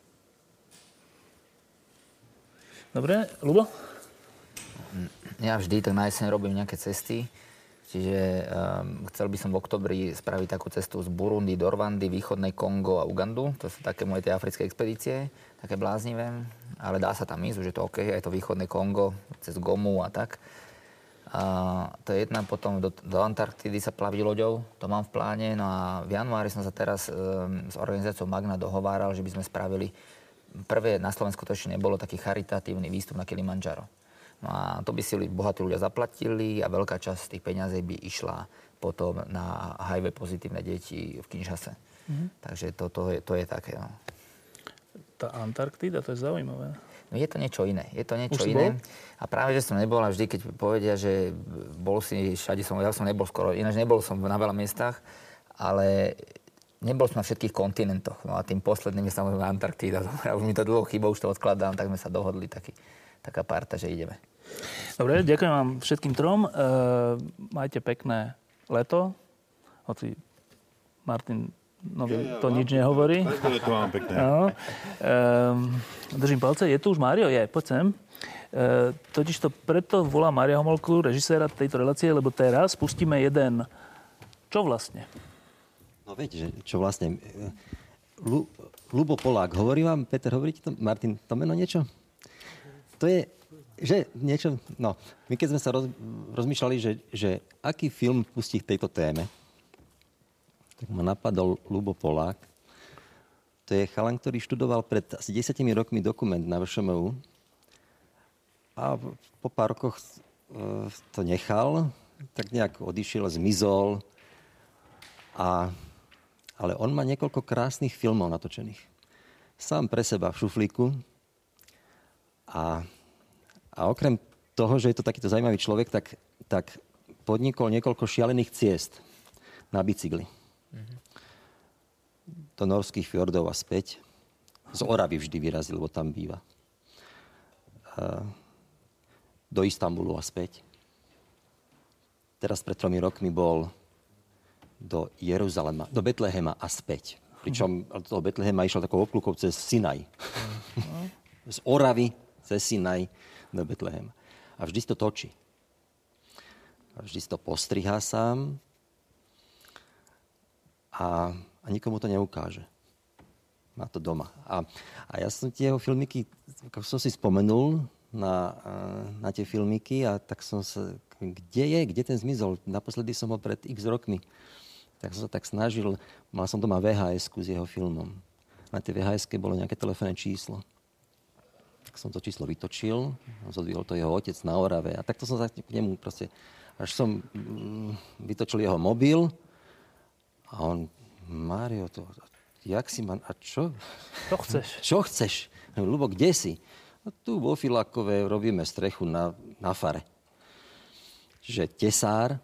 Dobre, Ľubo? Ja vždy tak na jeseň robím nejaké cesty, čiže chcel by som v oktobri spraviť takú cestu z Burundi do Rwandy, východnej Kongo a Ugandu. To sú také moje tie africké expedície, také bláznivé, ale dá sa tam ísť, už je to OK, aj to východné Kongo, cez Gomu a tak. To je jedna, potom do Antarktidy sa plaví loďou, to mám v pláne. No a v januári som sa teraz s organizáciou Magna dohováral, že by sme spravili prvé, na Slovensku to ešte nebolo, taký charitatívny výstup na Kilimanjaro. No a to by si bohatí ľudia zaplatili a veľká časť tých peňazí by išla potom na HIV pozitívne deti v Kinshase. Takže to je také. No. Tá Antarktida, to je zaujímavé. No je to niečo iné. Je to niečo Už iné. bol? A práve, že som nebol a vždy, keď povedia, že bol si všade ja som nebol skoro, ináč nebol som na veľa miestach, ale nebol som na všetkých kontinentoch. No a tým posledným je samozrejme Antarktída. Ja už mi to dlho chýba, už to odkladám, tak sme sa dohodli, taká parta, že ideme. Dobre, ďakujem vám všetkým trom. Majte pekné leto. Hoci Martin to nič nehovorí. To mám pekné. No. Držím palce. Je tu už Mário? Je. Poď sem. Totižto preto volá Mária Homolku, režiséra tejto relácie, lebo teraz pustíme jeden... Čo vlastne? No viete, čo vlastne... Ľubo Polák. Hovorí vám, Peter, hovoríte to? Martin, to meno niečo? To je... Že niečo... No, my keď sme sa rozmýšľali, že aký film pustí k tejto téme, tak ma napadol Ľubo Polák. To je chalan, ktorý študoval pred asi 10 rokmi dokument na VŠMU a po pár rokoch to nechal, tak nejak odišiel, zmizol. Ale on má niekoľko krásnych filmov natočených. Sám pre seba v šuflíku. A okrem toho, že je to takýto zaujímavý človek, tak podnikol niekoľko šialených ciest na bicykli. Do norských fjordov a späť. Z Oravy vždy vyrazil, lebo tam býva. Do Istanbulu a späť. Teraz pred 3 rokmi bol do Jeruzalema, do Betlehema a späť. Pričom do Betlehema išiel takou obklúkou cez Sinaj. Z Oravy cez Sinaj do Betlehema. A vždy to točí. A vždy to postrihá sám. A nikomu to neukáže. Má to doma. A ja som tie jeho filmiky, ako som si spomenul na tie filmiky a tak som sa, kde ten zmizol? Naposledy som ho pred x rokmi. Tak som sa tak snažil, mal som doma VHS-ku s jeho filmom. Na tej VHS-ke bolo nejaké telefónne číslo. Tak som to číslo vytočil, zodvihol to jeho otec na Orave a takto som sa k nemu proste, až som vytočil jeho mobil a on, Mário, jak si ma, a čo? Čo chceš? Čo chceš? Ľubo, kde si? No, tu vo Filákove robíme strechu na fare. Čiže tesár,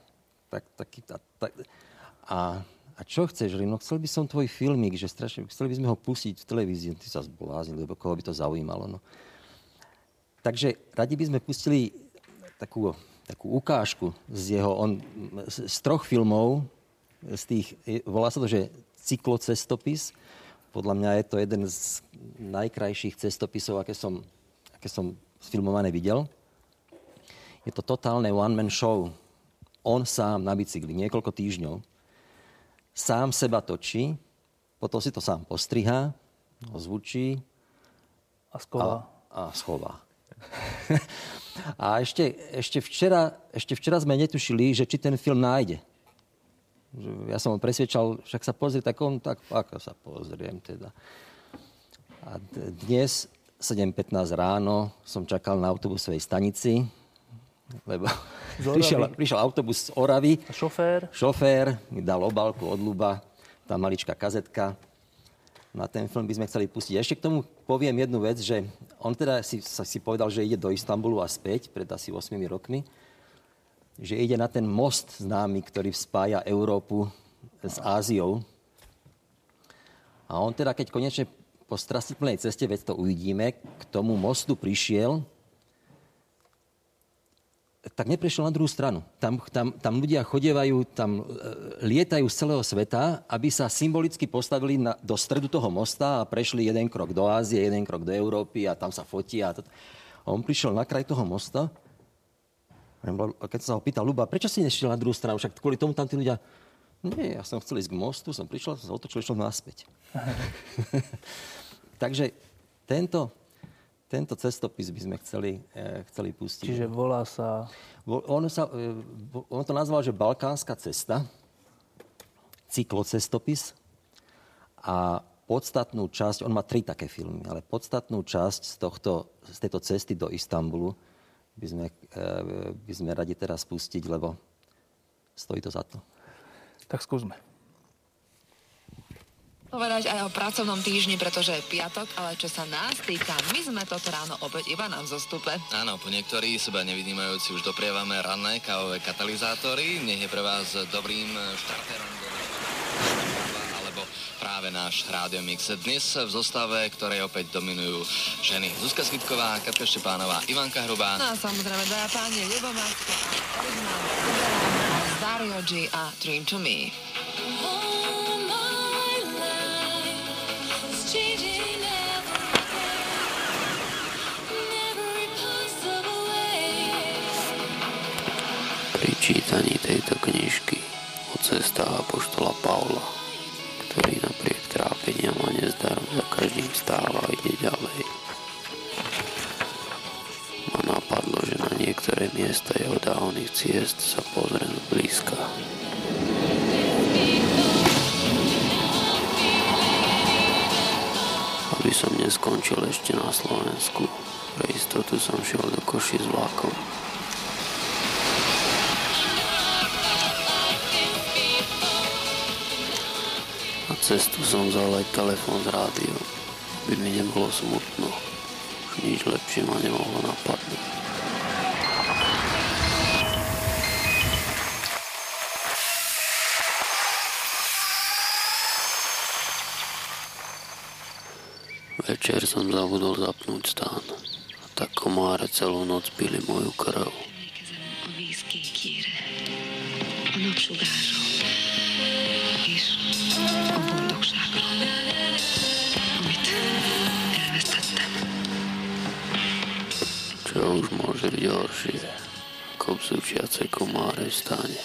a čo chceš? No chcel by som tvoj filmik, že strašne, chceli by sme ho pustiť v televízii. Ty sa zbláznil, lebo koho by to zaujímalo. No. Takže radi by sme pustili takú ukážku z 3 filmov, z tých, volá sa to, že cyklocestopis. Podľa mňa je to jeden z najkrajších cestopisov, aké som sfilmované videl. Je to totálne one-man show. On sám na bicykli, niekoľko týždňov. Sám seba točí, potom si to sám postrihá, ozvučí a schová. A schová. A ešte včera sme netušili, že či ten film nájde. Ja som ho presvedčal, však sa pozrie, tak on, tak ako sa pozriem teda. A dnes 7:15 ráno som čakal na autobusovej stanici, lebo prišiel autobus z Oravy. A šofér? Šofér mi dal obálku od Ľuba, tá maličká kazetka. Na ten film by sme chceli pustiť. Ešte k tomu poviem jednu vec, že on teda si povedal, že ide do Istanbulu a späť pred asi 8 rokmi. Že ide na ten most známy, ktorý spája Európu s Áziou. A on teda, keď konečne po strastiplnej ceste, veď to uvidíme, k tomu mostu prišiel, tak neprešiel na druhú stranu. Tam ľudia chodievajú, tam lietajú z celého sveta, aby sa symbolicky postavili do stredu toho mosta a prešli jeden krok do Ázie, jeden krok do Európy a tam sa fotia. A on prišiel na kraj toho mosta. A keď sa ho pýtal Ľuba, prečo si nešiel na druhú stranu? Však kvôli tomu tam tí ľudia... Nie, ja som chcel ísť k mostu, som prišiel, som sa otočil, išiel naspäť. Takže tento cestopis by sme chceli pustiť. Čiže volá sa... On to nazval, že Balkánska cesta, cyklocestopis a podstatnú časť, on má 3 také filmy, ale podstatnú časť z tejto cesty do Istanbulu by sme radi teraz pustiť, lebo stojí to za to. Tak skúsme. Povedať aj o pracovnom týždni, pretože je piatok, ale čo sa nás týka, my sme toto ráno opäť iba na vzostupe. Áno, po niektorí seba nevynímajúci už doprievame ranné kávové katalizátory. Nech je pre vás dobrým štartérom alebo práve náš Rádio Mix. Dnes v zostave, ktorej opäť dominujú ženy Zuzka Svitková, Katka Štepánová, Ivanka Hrubá. No a samozrejme dvaja páni, Ľubo Máčko a Dario G a Dream to Me. Pri čítaní tejto knižky o cestách apoštola Pavla, ktorý napriek trápeniam a nezdarom za každým stáva a ide ďalej, ma napadlo, že na niektoré miesta jeho dávnych ciest sa pozriem zblízka. Aby som neskončil ešte na Slovensku, pre istotu som šiel do Košíc vlakom. Na cestu som vzal aj telefón s rádiom, aby mi nebolo smutno. Už nič lepšie ma nemohlo napadnúť. Večer som zabudol zapnúť stán a tak komáre celú noc pili moju krv. Čo už môže byť horšie, ako bzučiace komáre v stáne.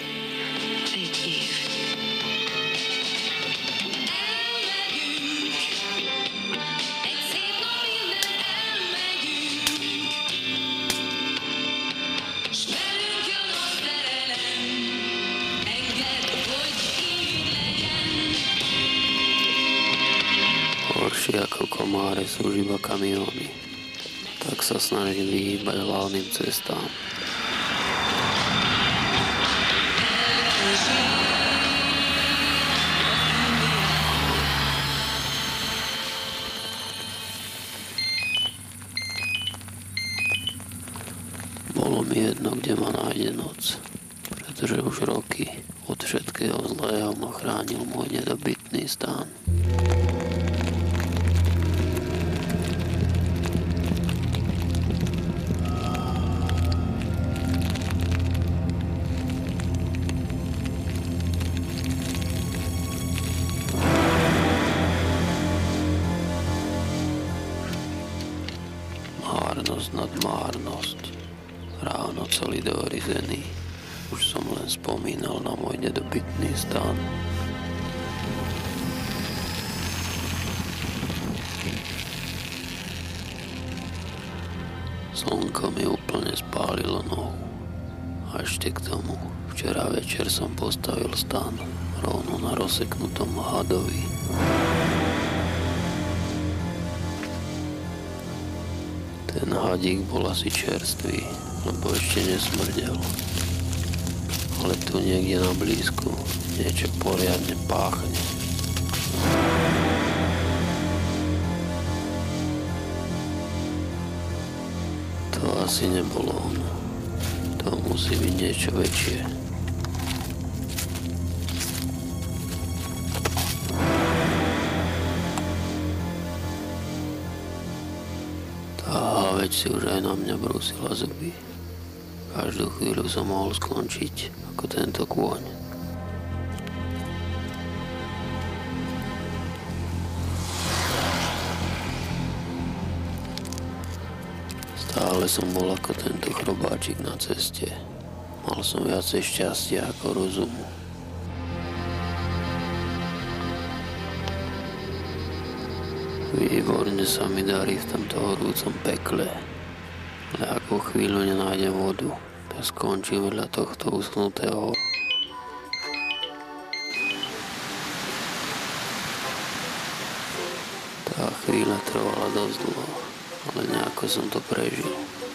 Horšie ako komáre sú už iba kamióny. Tak sa snažím vyhýbať hlavným cestám. Bolo mi jedno, kde ma nájde noc, pretože už roky od všetkého zlého ma chránil môj nedobytný stán. Márnosť nad márnosť. Ráno celý doryzený. Už som len spomínal na môj nedobytný stán. Slnko mi úplne spálilo nohu. A ešte k tomu, včera večer som postavil stan rovno na rozseknutom hadovi. Ten hadík bol asi čerstvý, lebo ešte nesmrdel. Ale tu niekde na blízku niečo poriadne páchne. To asi nebolo ono. To musí byť niečo väčšie. Tá veď si už aj na mňa brúsila zuby. Každú chvíľu som mohol skončiť ako tento kôň. Stále som bol ako tento chrobáčik na ceste. Mal som viacej šťastia ako rozumu. Výborne sa mi darí v tomto horúcom pekle. Ale ako chvíľu nenájdem vodu, tak skončím vedľa tohto uschnutého. Tá chvíľa trvala dosť dlho, ale nejako som to prežil.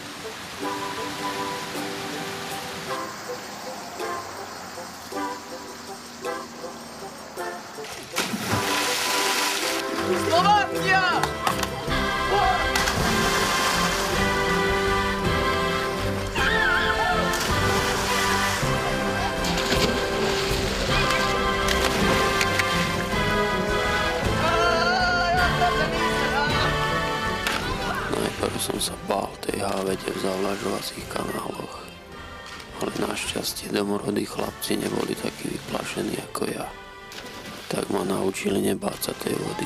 Slovakia! Najprv som sa bál tej hávete v zavlažovacích kanáloch, ale našťastie domorodí chlapci neboli takí vyplašení ako ja. Tak ma naučili nebáť sa tej vody.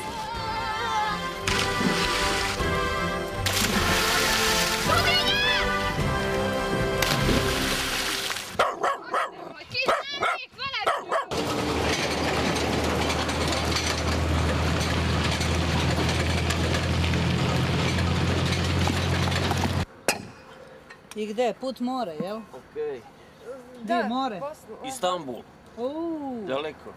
I gde? Put more, jel? Okej. Gdje more? Istanbul. Daleko.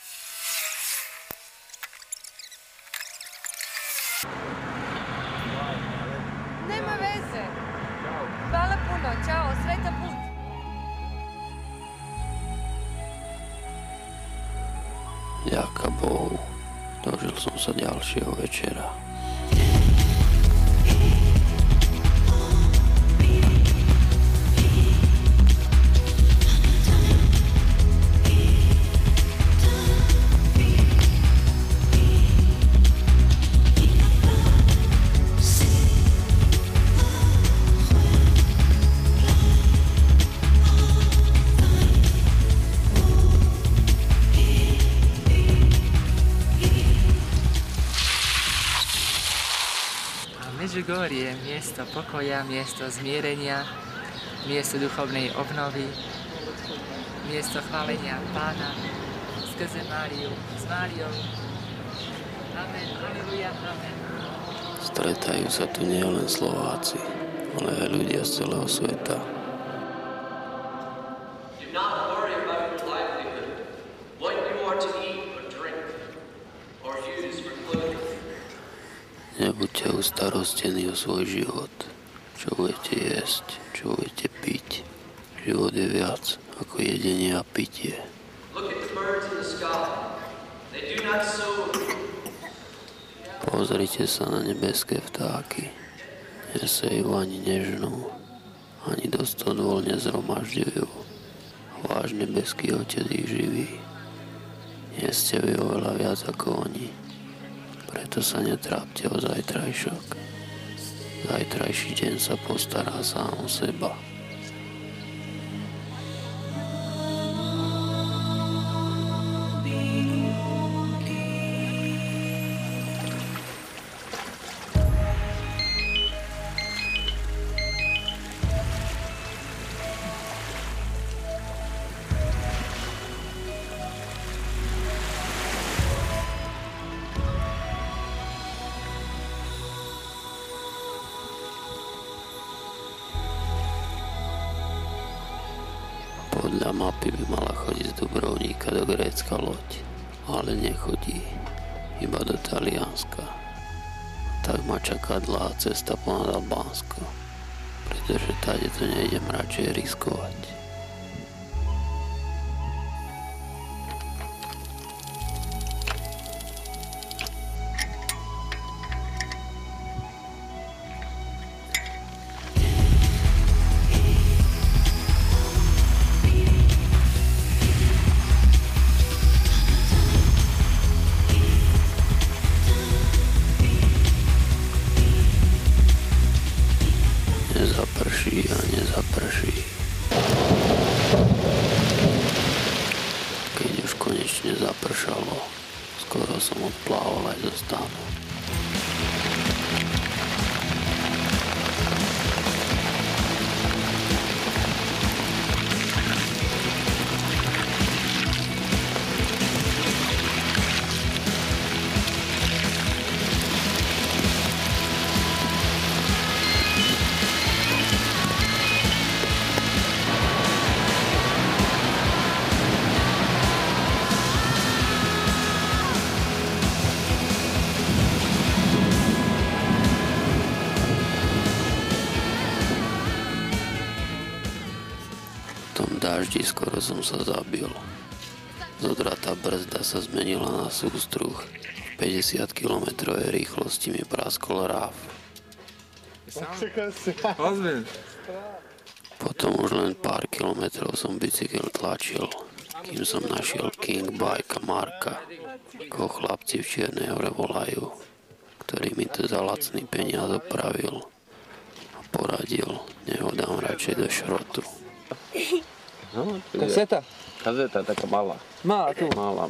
Nema veze. Hvala puno, čao, sretan put. Ďaká Bohu, dožil som sa ďalšieho večera. Medjugorje je miesto pokoja, miesto zmierenia, miesto duchovnej obnovy, miesto chválenia Pána skrze Máriu, s Máriou. Amen, aleluja, amen. Stretajú sa tu nielen Slováci, ale aj ľudia z celého sveta. Do not worry about your livelihood, what you are to eat or drink, or use for clothing. Nebuďte ustarostení o svoj život. Čo budete jesť, čo budete piť. Život je viac ako jedenie a pitie. Look at the birds in the sky. They do not sow. Pozrite sa na nebeské vtáky. Nesejú ani nežnú, ani dosť odvoľne zhromažďujú. Váš nebeský Otec ich živí. Nie ste vy oveľa viac ako oni. Preto sa netrápte o zajtrajšok. Zajtrajší deň sa postará sám o seba. Podľa mapy by mala chodiť z Dubrovníka do Grécka loď, ale nechodí, iba do Talianska. Tak ma čaká dlhá cesta ponad Albánsko, pretože tady to nejdem radšej riskovať. Nezaprší a nezaprší. Keď už konečne zapršalo, skoro som odplával aj zo stánu. Daždi skoro som sa zabil. Zodratá brzda sa zmenila na sústruh. V 50 km rýchlosti mi praskol ráv. Potom už len pár kilometrov som bicykel tlačil, kým som našiel King Bike Marka, ako chlapci v Čiernej Hore volajú, ktorý mi to za lacný peniaz opravil a poradil, nech ho dám radšej do šrotu. No, Kaseta? Kazeta taká malá. Malá tu? Malá.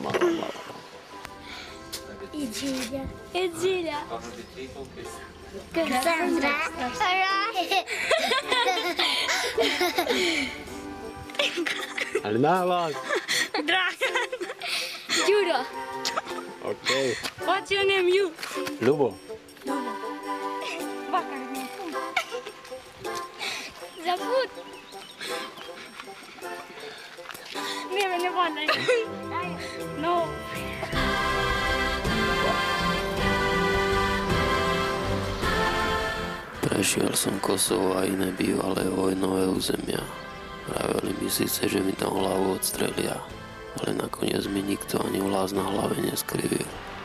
Idzíľa. Cassandra. Ale nahlas. Dragan. Judo. Okay. What's your name, you? Ľubo. Bakar. Zabud. Ne vana. No. Prešiel som Kosovo a iné bývalé vojnové územia. Vraveli mi síce, že mi tam hlavu odstrelia, ale nakoniec mi nikto ani vlas na hlave neskrivil.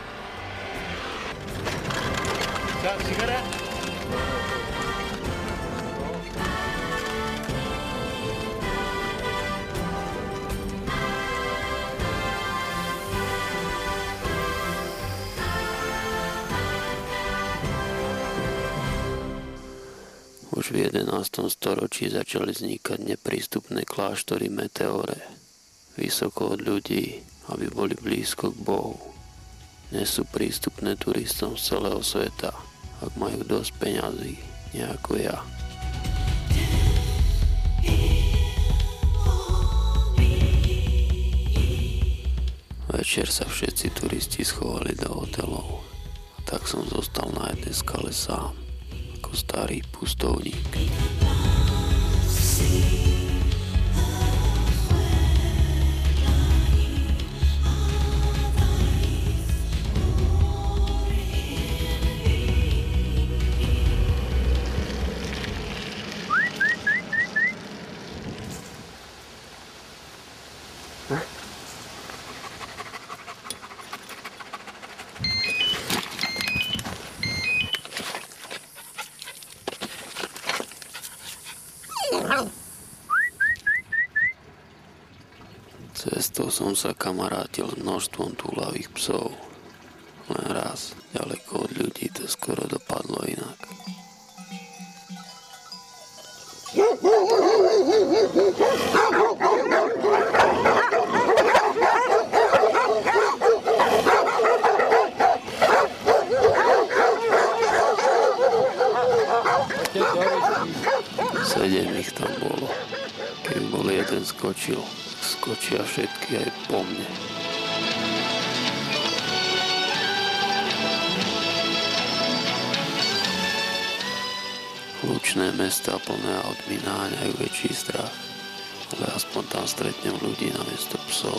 Už v 11. storočí začali vznikať neprístupné kláštory meteore, vysoko od ľudí, aby boli blízko k Bohu. Dnes sú prístupné turistom z celého sveta, ak majú dosť peňazí, nejako ja. Večer sa všetci turisti schovali do hotelov, a tak som zostal na jednej skale sám, ako starý pustovník. Cestou som sa kamarátil s množstvom túlavých psov. Len raz, ďaleko od ľudí, to skoro dopadlo inak. Sedem ich tam bolo. Keď bol jeden skočil, skočia všetky aj po mne. Hlučné mestá plné aut mi náňajú väčší strach. ale aspoň tam stretnem ľudí namiesto psov.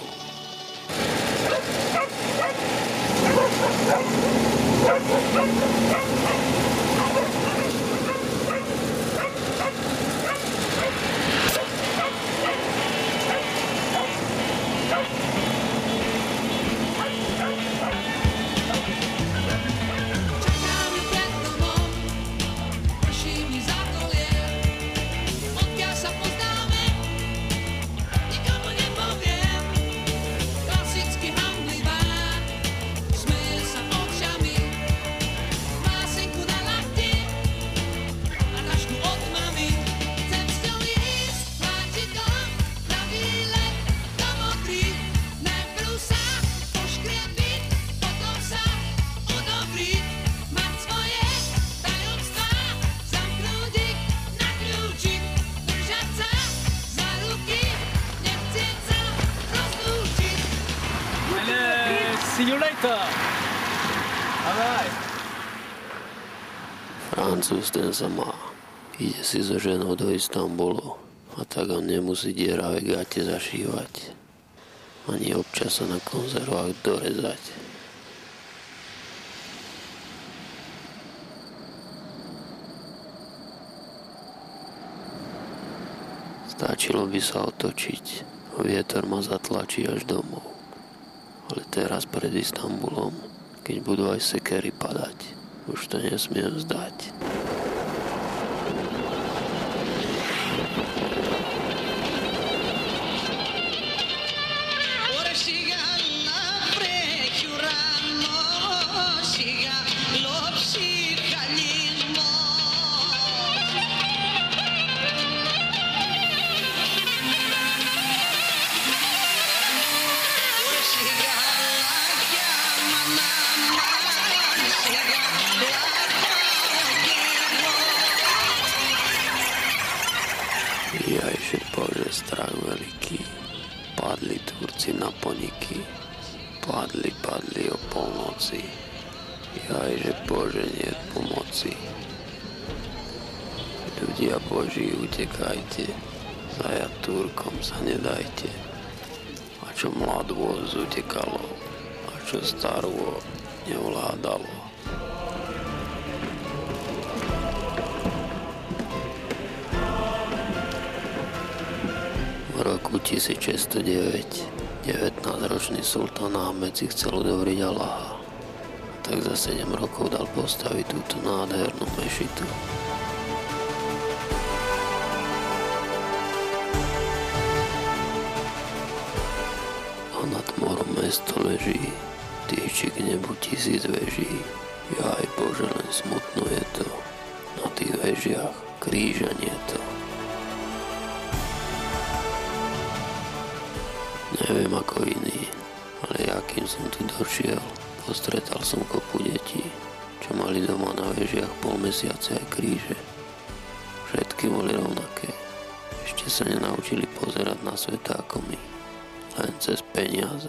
See you later. Bye. Francúz ten sa má. Ide si so ženou do Istanbulu a tak on nemusí dieravé gate zašívať. Ani občas sa na konzervách dorezať. Stačilo by sa otočiť a vietor ma zatlačí až domov. Ale teraz pred Istanbulom, keď budú aj sekery padať, už to nesmiem vzdať. Jajže Bože, strach veľký, padli Turci na poniky, padli o polnoci, jajže Bože, nie pomoci. Ľudia Boží, utekajte, zajať Turkom sa nedajte. A čo mladvo zutekalo, a čo starvo nevládalo. V roku 1609 19-ročný sultán Ahmed si chcel udovriť Allaha. Tak za 7 rokov dal postaviť túto nádhernú mešitu. A nad morom mesto leží, týči k nebu 1000 veží. Jaj Bože, len smutno je to, na tých vežiach kríža nie to. Neviem ako iný, ale ja kým som tu došiel, postretal som kopu detí, čo mali doma na vežiach pol mesiace aj kríže. Všetky boli rovnaké. Ešte sa nenaučili pozerať na svet ako my, len cez peniaze.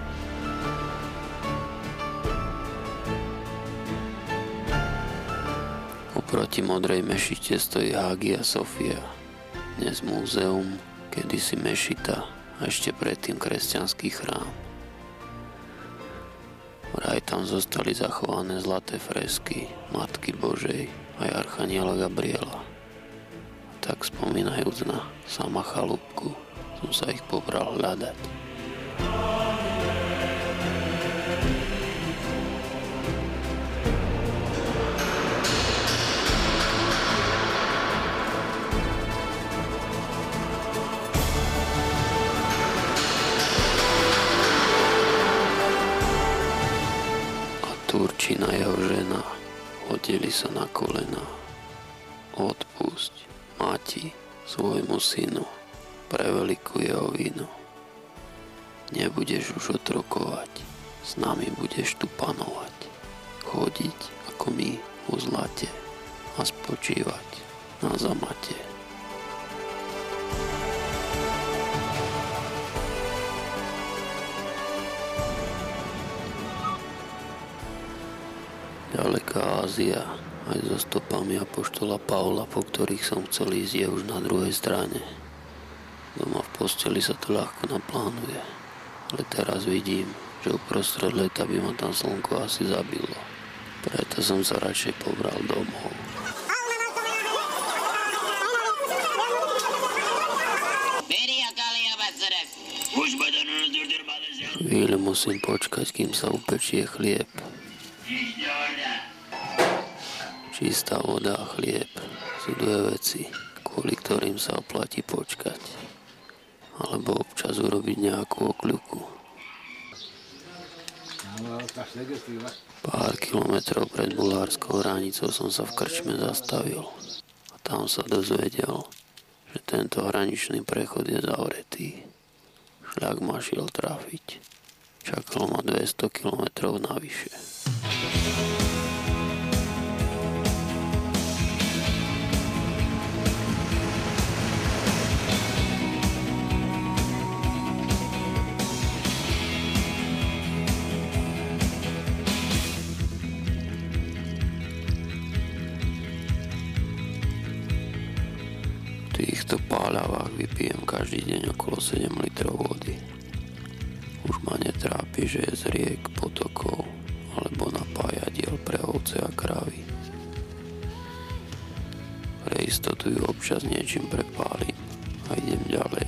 Oproti modrej mešite stojí Hagia Sofia, dnes múzeum, kedysi mešita a ešte predtým kresťanský chrám. Vraj tam zostali zachované zlaté fresky Matky Božej aj Archaniela Gabriela. Tak spomínajúc na sama chalúbku, som sa ich pobral hľadať. Turčina jeho žena hodili sa na kolena. Odpusť, mati, svojmu synu, pre veľkú jeho vinu. Nebudeš už otrokovať, s nami budeš tu panovať, chodiť ako my u zlate a spočívať na zamate. Ďaleká Ázia, aj so stopami apoštola Pavla, po ktorých som chcel ísť, je už na druhej strane. Doma v posteli sa to ľahko naplánuje. Ale teraz vidím, že uprostred leta by ma tam slnko asi zabilo. Preto som sa radšej pobral domov. Chvíľu musím počkať, kým sa upečie chlieb. Čistá voda a chlieb sú dve veci, kvôli ktorým sa oplatí počkať. Alebo občas urobiť nejakú okľuku. Pár kilometrov pred bulárskou hranicou som sa v krčme zastavil. A tam sa dozvedel, že tento hraničný prechod je zavretý. Šľak ma šiel trafiť. Čakalo ma 200 kilometrov navyše. V týchto páľavách vypijem každý deň okolo 7 litrov vody. Už ma netrápi, že je z riek, potokov alebo napájadiel pre ovce a krávy. Pre istotu ju občas niečím prepálim a idem ďalej.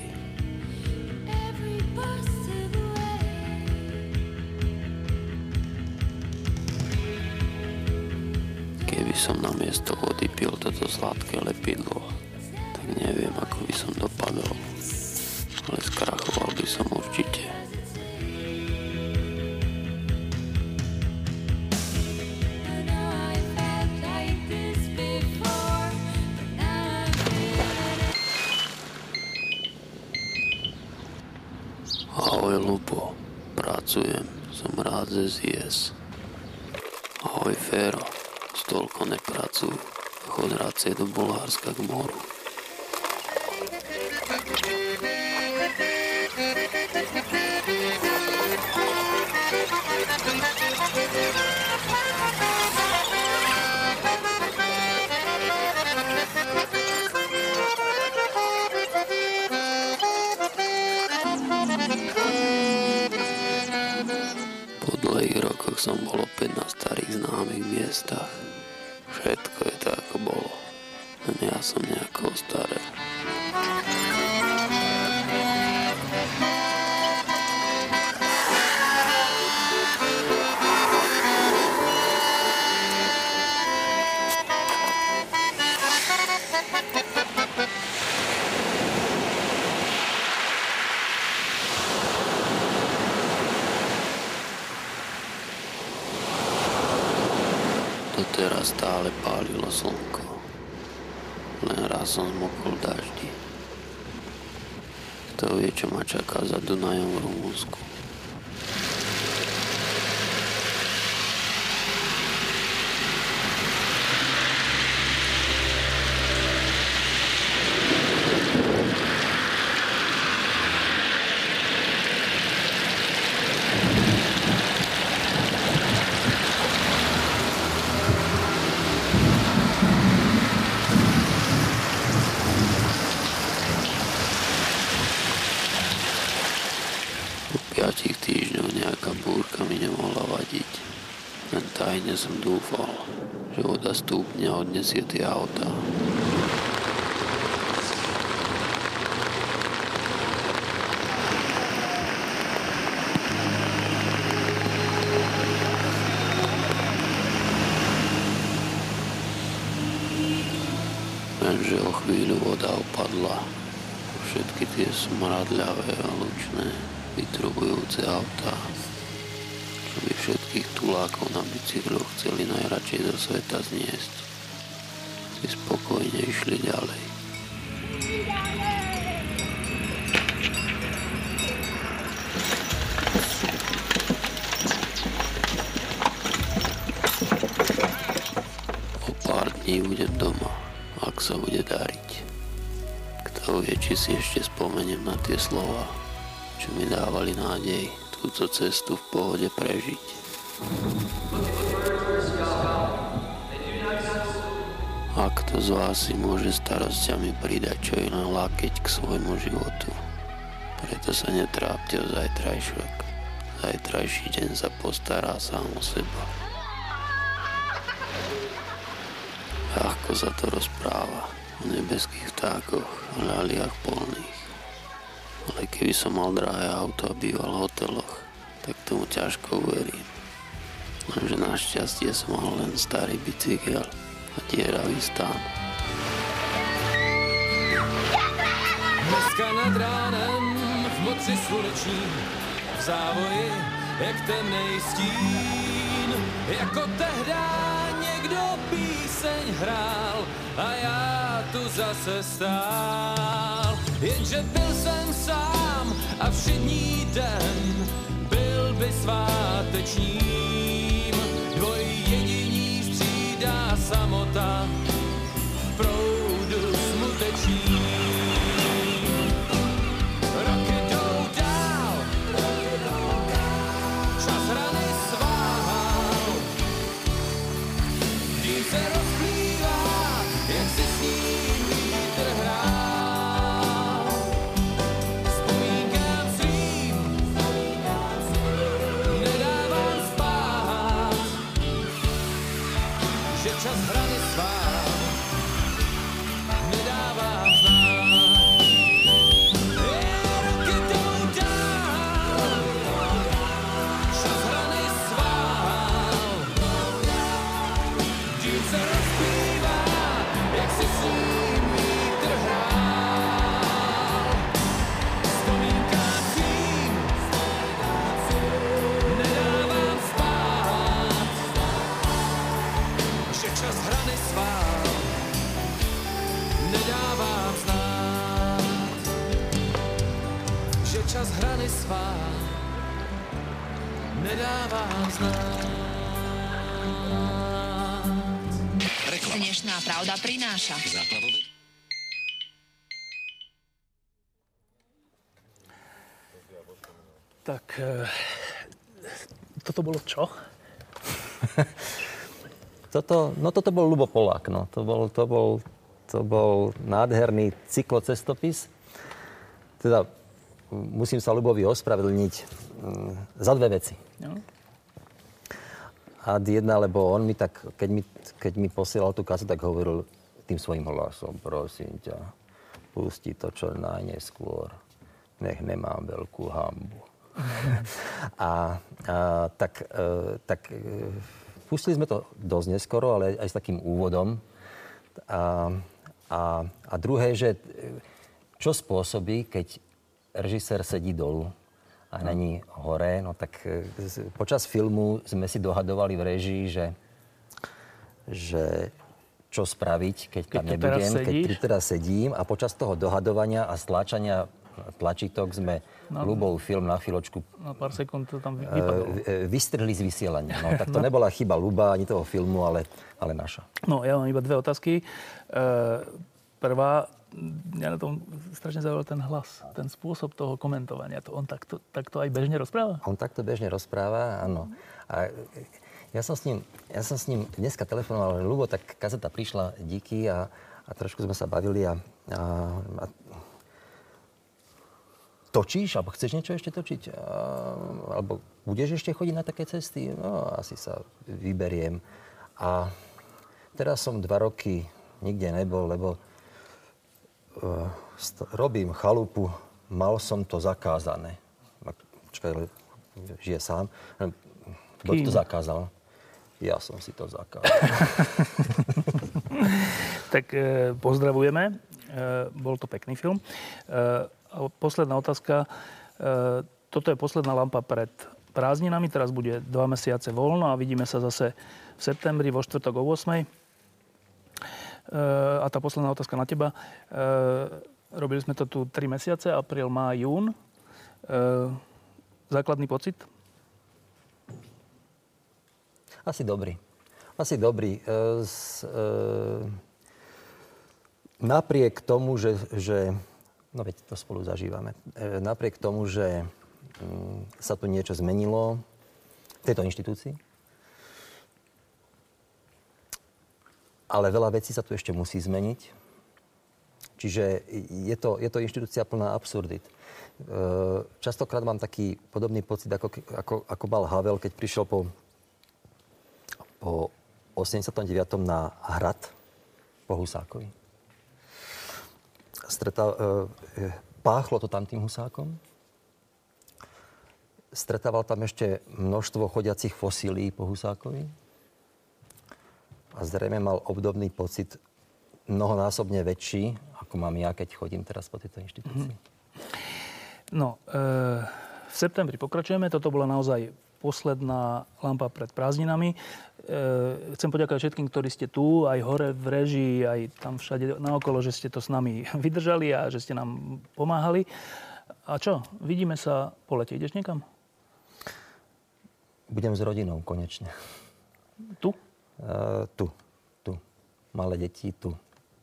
Keby som namiesto vody pil toto sladké lepidlo, tak neviem, ako by som dopadol. Ale skrachoval by som určite. Ahoj, Lubo. Pracujem. Som rád ze ZS. Ahoj, Fero. Stolko nepracuj. Chod radšej do Bulharska k moru. Po dlhých rokoch som bol opäť na starých známych miestach. Všetko je tak, ako bolo. Len ja som nejako starý. Doteraz stále pálilo slnko. Len raz som zmokol v daždi. Kto vie, čo ma čaká za Dunajom v Rumunsku. Po 5 týždňoch nejaká búrka mi nemohla vadiť. Len tajne som dúfal, že voda stúpne a odnesie tie autá. Lenže o chvíľu voda opadla. Všetky tie smradľavé a lučné vytrubujúce autá, čo by všetkých tulákov na bicykloch chceli najradšej zo sveta zniesť, si spokojne išli ďalej. O pár dní budem doma, ak sa bude dariť. Kto vie, či si ešte spomeniem na tie slova, čo mi dávali nádej túto cestu v pohode prežiť. A kto z vás si môže starosťami pridať čo je len lákeť k svojmu životu? Preto sa netrápte o zajtrajšok. Zajtrajší deň sa postará sám o seba. Ľahko sa to rozpráva o nebeských vtákoch a ľaliach polných. Ale keby som mal drahé auto a býval v hoteloch, tak tomu ťažko uverím. Lenže našťastie som mal len starý bicykel a dieravý stán. Dneska nad ránem v moci sluneční, v závoji jak temnej stín. Jako tehda někdo píseň hrál a já tu zase stál. Jenže byl jsem sám a všední den byl by svátečním. Dvojí jediní střídá samota v proudu smutečím. Roky jdou dál, čas hrany svál. Dým se rozplývá, jak si s ním vítr hrál. Vzpomínkám svým nedávám spát, že čas hrany svál nedává znát. Roky jdou dál, čas hrany svál. Dým se rozplývá, jak si s ním vítr hrál. Vzpomínkám svým nedávám spát, že čas hrany svál nedávám znát. Že čas hrany svál nedávám znát. Dnešná pravda prináša. Tak, toto bolo čo? Toto bol Ľubo Polák, no. To bol nádherný cyklocestopis. Teda musím sa Ľubovi ospravedlniť za dve veci. No. A jedna, lebo on mi tak, keď mi posielal tú kasu, tak hovoril tým svojím hlasom, prosím ťa, pusti to čo najneskôr, nech nemám veľkú hanbu. Tak pustili sme to dosť neskoro, ale aj s takým úvodom. A druhé, že čo spôsobí, keď režisér sedí dolu a není hore, no tak počas filmu sme si dohadovali v režii, že čo spraviť, keď tam nebudem, keď tu teraz sedím, a počas toho dohadovania a stláčania tlačítok sme Ľubov film na chvíľočku Na pár sekúnd to tam vypadalo. Vystrhli z vysielania. No, tak to nebola chyba Ľuba ani toho filmu, ale naša. No, ja mám iba dve otázky. Prvá, mňa na tom strašne zaujal ten hlas, ten spôsob toho komentovania. On takto aj bežne rozpráva? On takto bežne rozpráva, áno. A ja som s ním dneska telefonoval, Ľubo, tak kazeta prišla díky a trošku sme sa bavili a točíš, alebo chceš niečo ešte točiť? Alebo budeš ešte chodiť na také cesty? No, asi sa vyberiem. A teraz som 2 roky nikde nebol, lebo robím chalupu, mal som to zakázané. Počkaj, žije sám. Kto to zakázal? Ja som si to zakázal. Tak pozdravujeme. Bol to pekný film. A posledná otázka. Toto je posledná lampa pred prázdninami. Teraz bude 2 mesiace voľno a vidíme sa zase v septembri, vo štvrtok o 8:00. A tá posledná otázka na teba. Robili sme to tu 3 mesiace, apríl, máj, jún. Základný pocit? Asi dobrý. Napriek tomu, že no veď to spolu zažívame. Napriek tomu, že sa tu niečo zmenilo v tejto inštitúcii, ale veľa vecí sa tu ešte musí zmeniť. Čiže je to inštitúcia plná absurdit. Častokrát mám taký podobný pocit, ako mal Havel, keď prišiel po 89. na hrad po Husákovi. Páchlo to tam tým Husákom. Stretával tam ešte množstvo chodiacich fosílií po Husákovi. A zrejme mal obdobný pocit mnohonásobne väčší, ako mám ja, keď chodím teraz po tejto inštitúcii. No, v septembri pokračujeme. Toto bola naozaj posledná lampa pred prázdninami. Chcem poďakovať všetkým, ktorí ste tu, aj hore v režii, aj tam všade naokolo, že ste to s nami vydržali a že ste nám pomáhali. A čo? Vidíme sa po lete. Ideš niekam? Budem s rodinou, konečne. Tu? Tu. Malé deti, tu.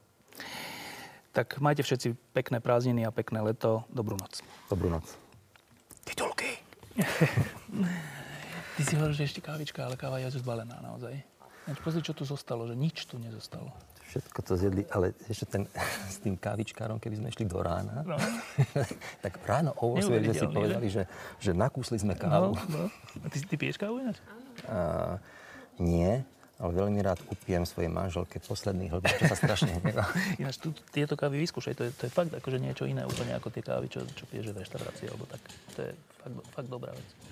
Tak majte všetci pekné prázdniny a pekné leto. Dobrú noc. Dobrú noc. Titulky. Ty si hovoril, že ešte kávička, ale káva je zbalená naozaj. Pozri, čo tu zostalo, že nič tu nezostalo. Všetko to zjedli, ale ešte s tým kávičkárom, keby sme išli do rána, no. Tak ráno o 8 sme si povedali, že nakúsli sme kávu. No. A ty piješ kávu ináč? Nie. Ale veľmi rád upijem svojej manželke posledný hlbok, čo sa strašne hnevá. Ináč tieto kávy vyskúšaj, to je fakt akože niečo iné úplne ako tie kávy, čo piješ v reštaurácii, alebo tak. To je fakt dobrá vec.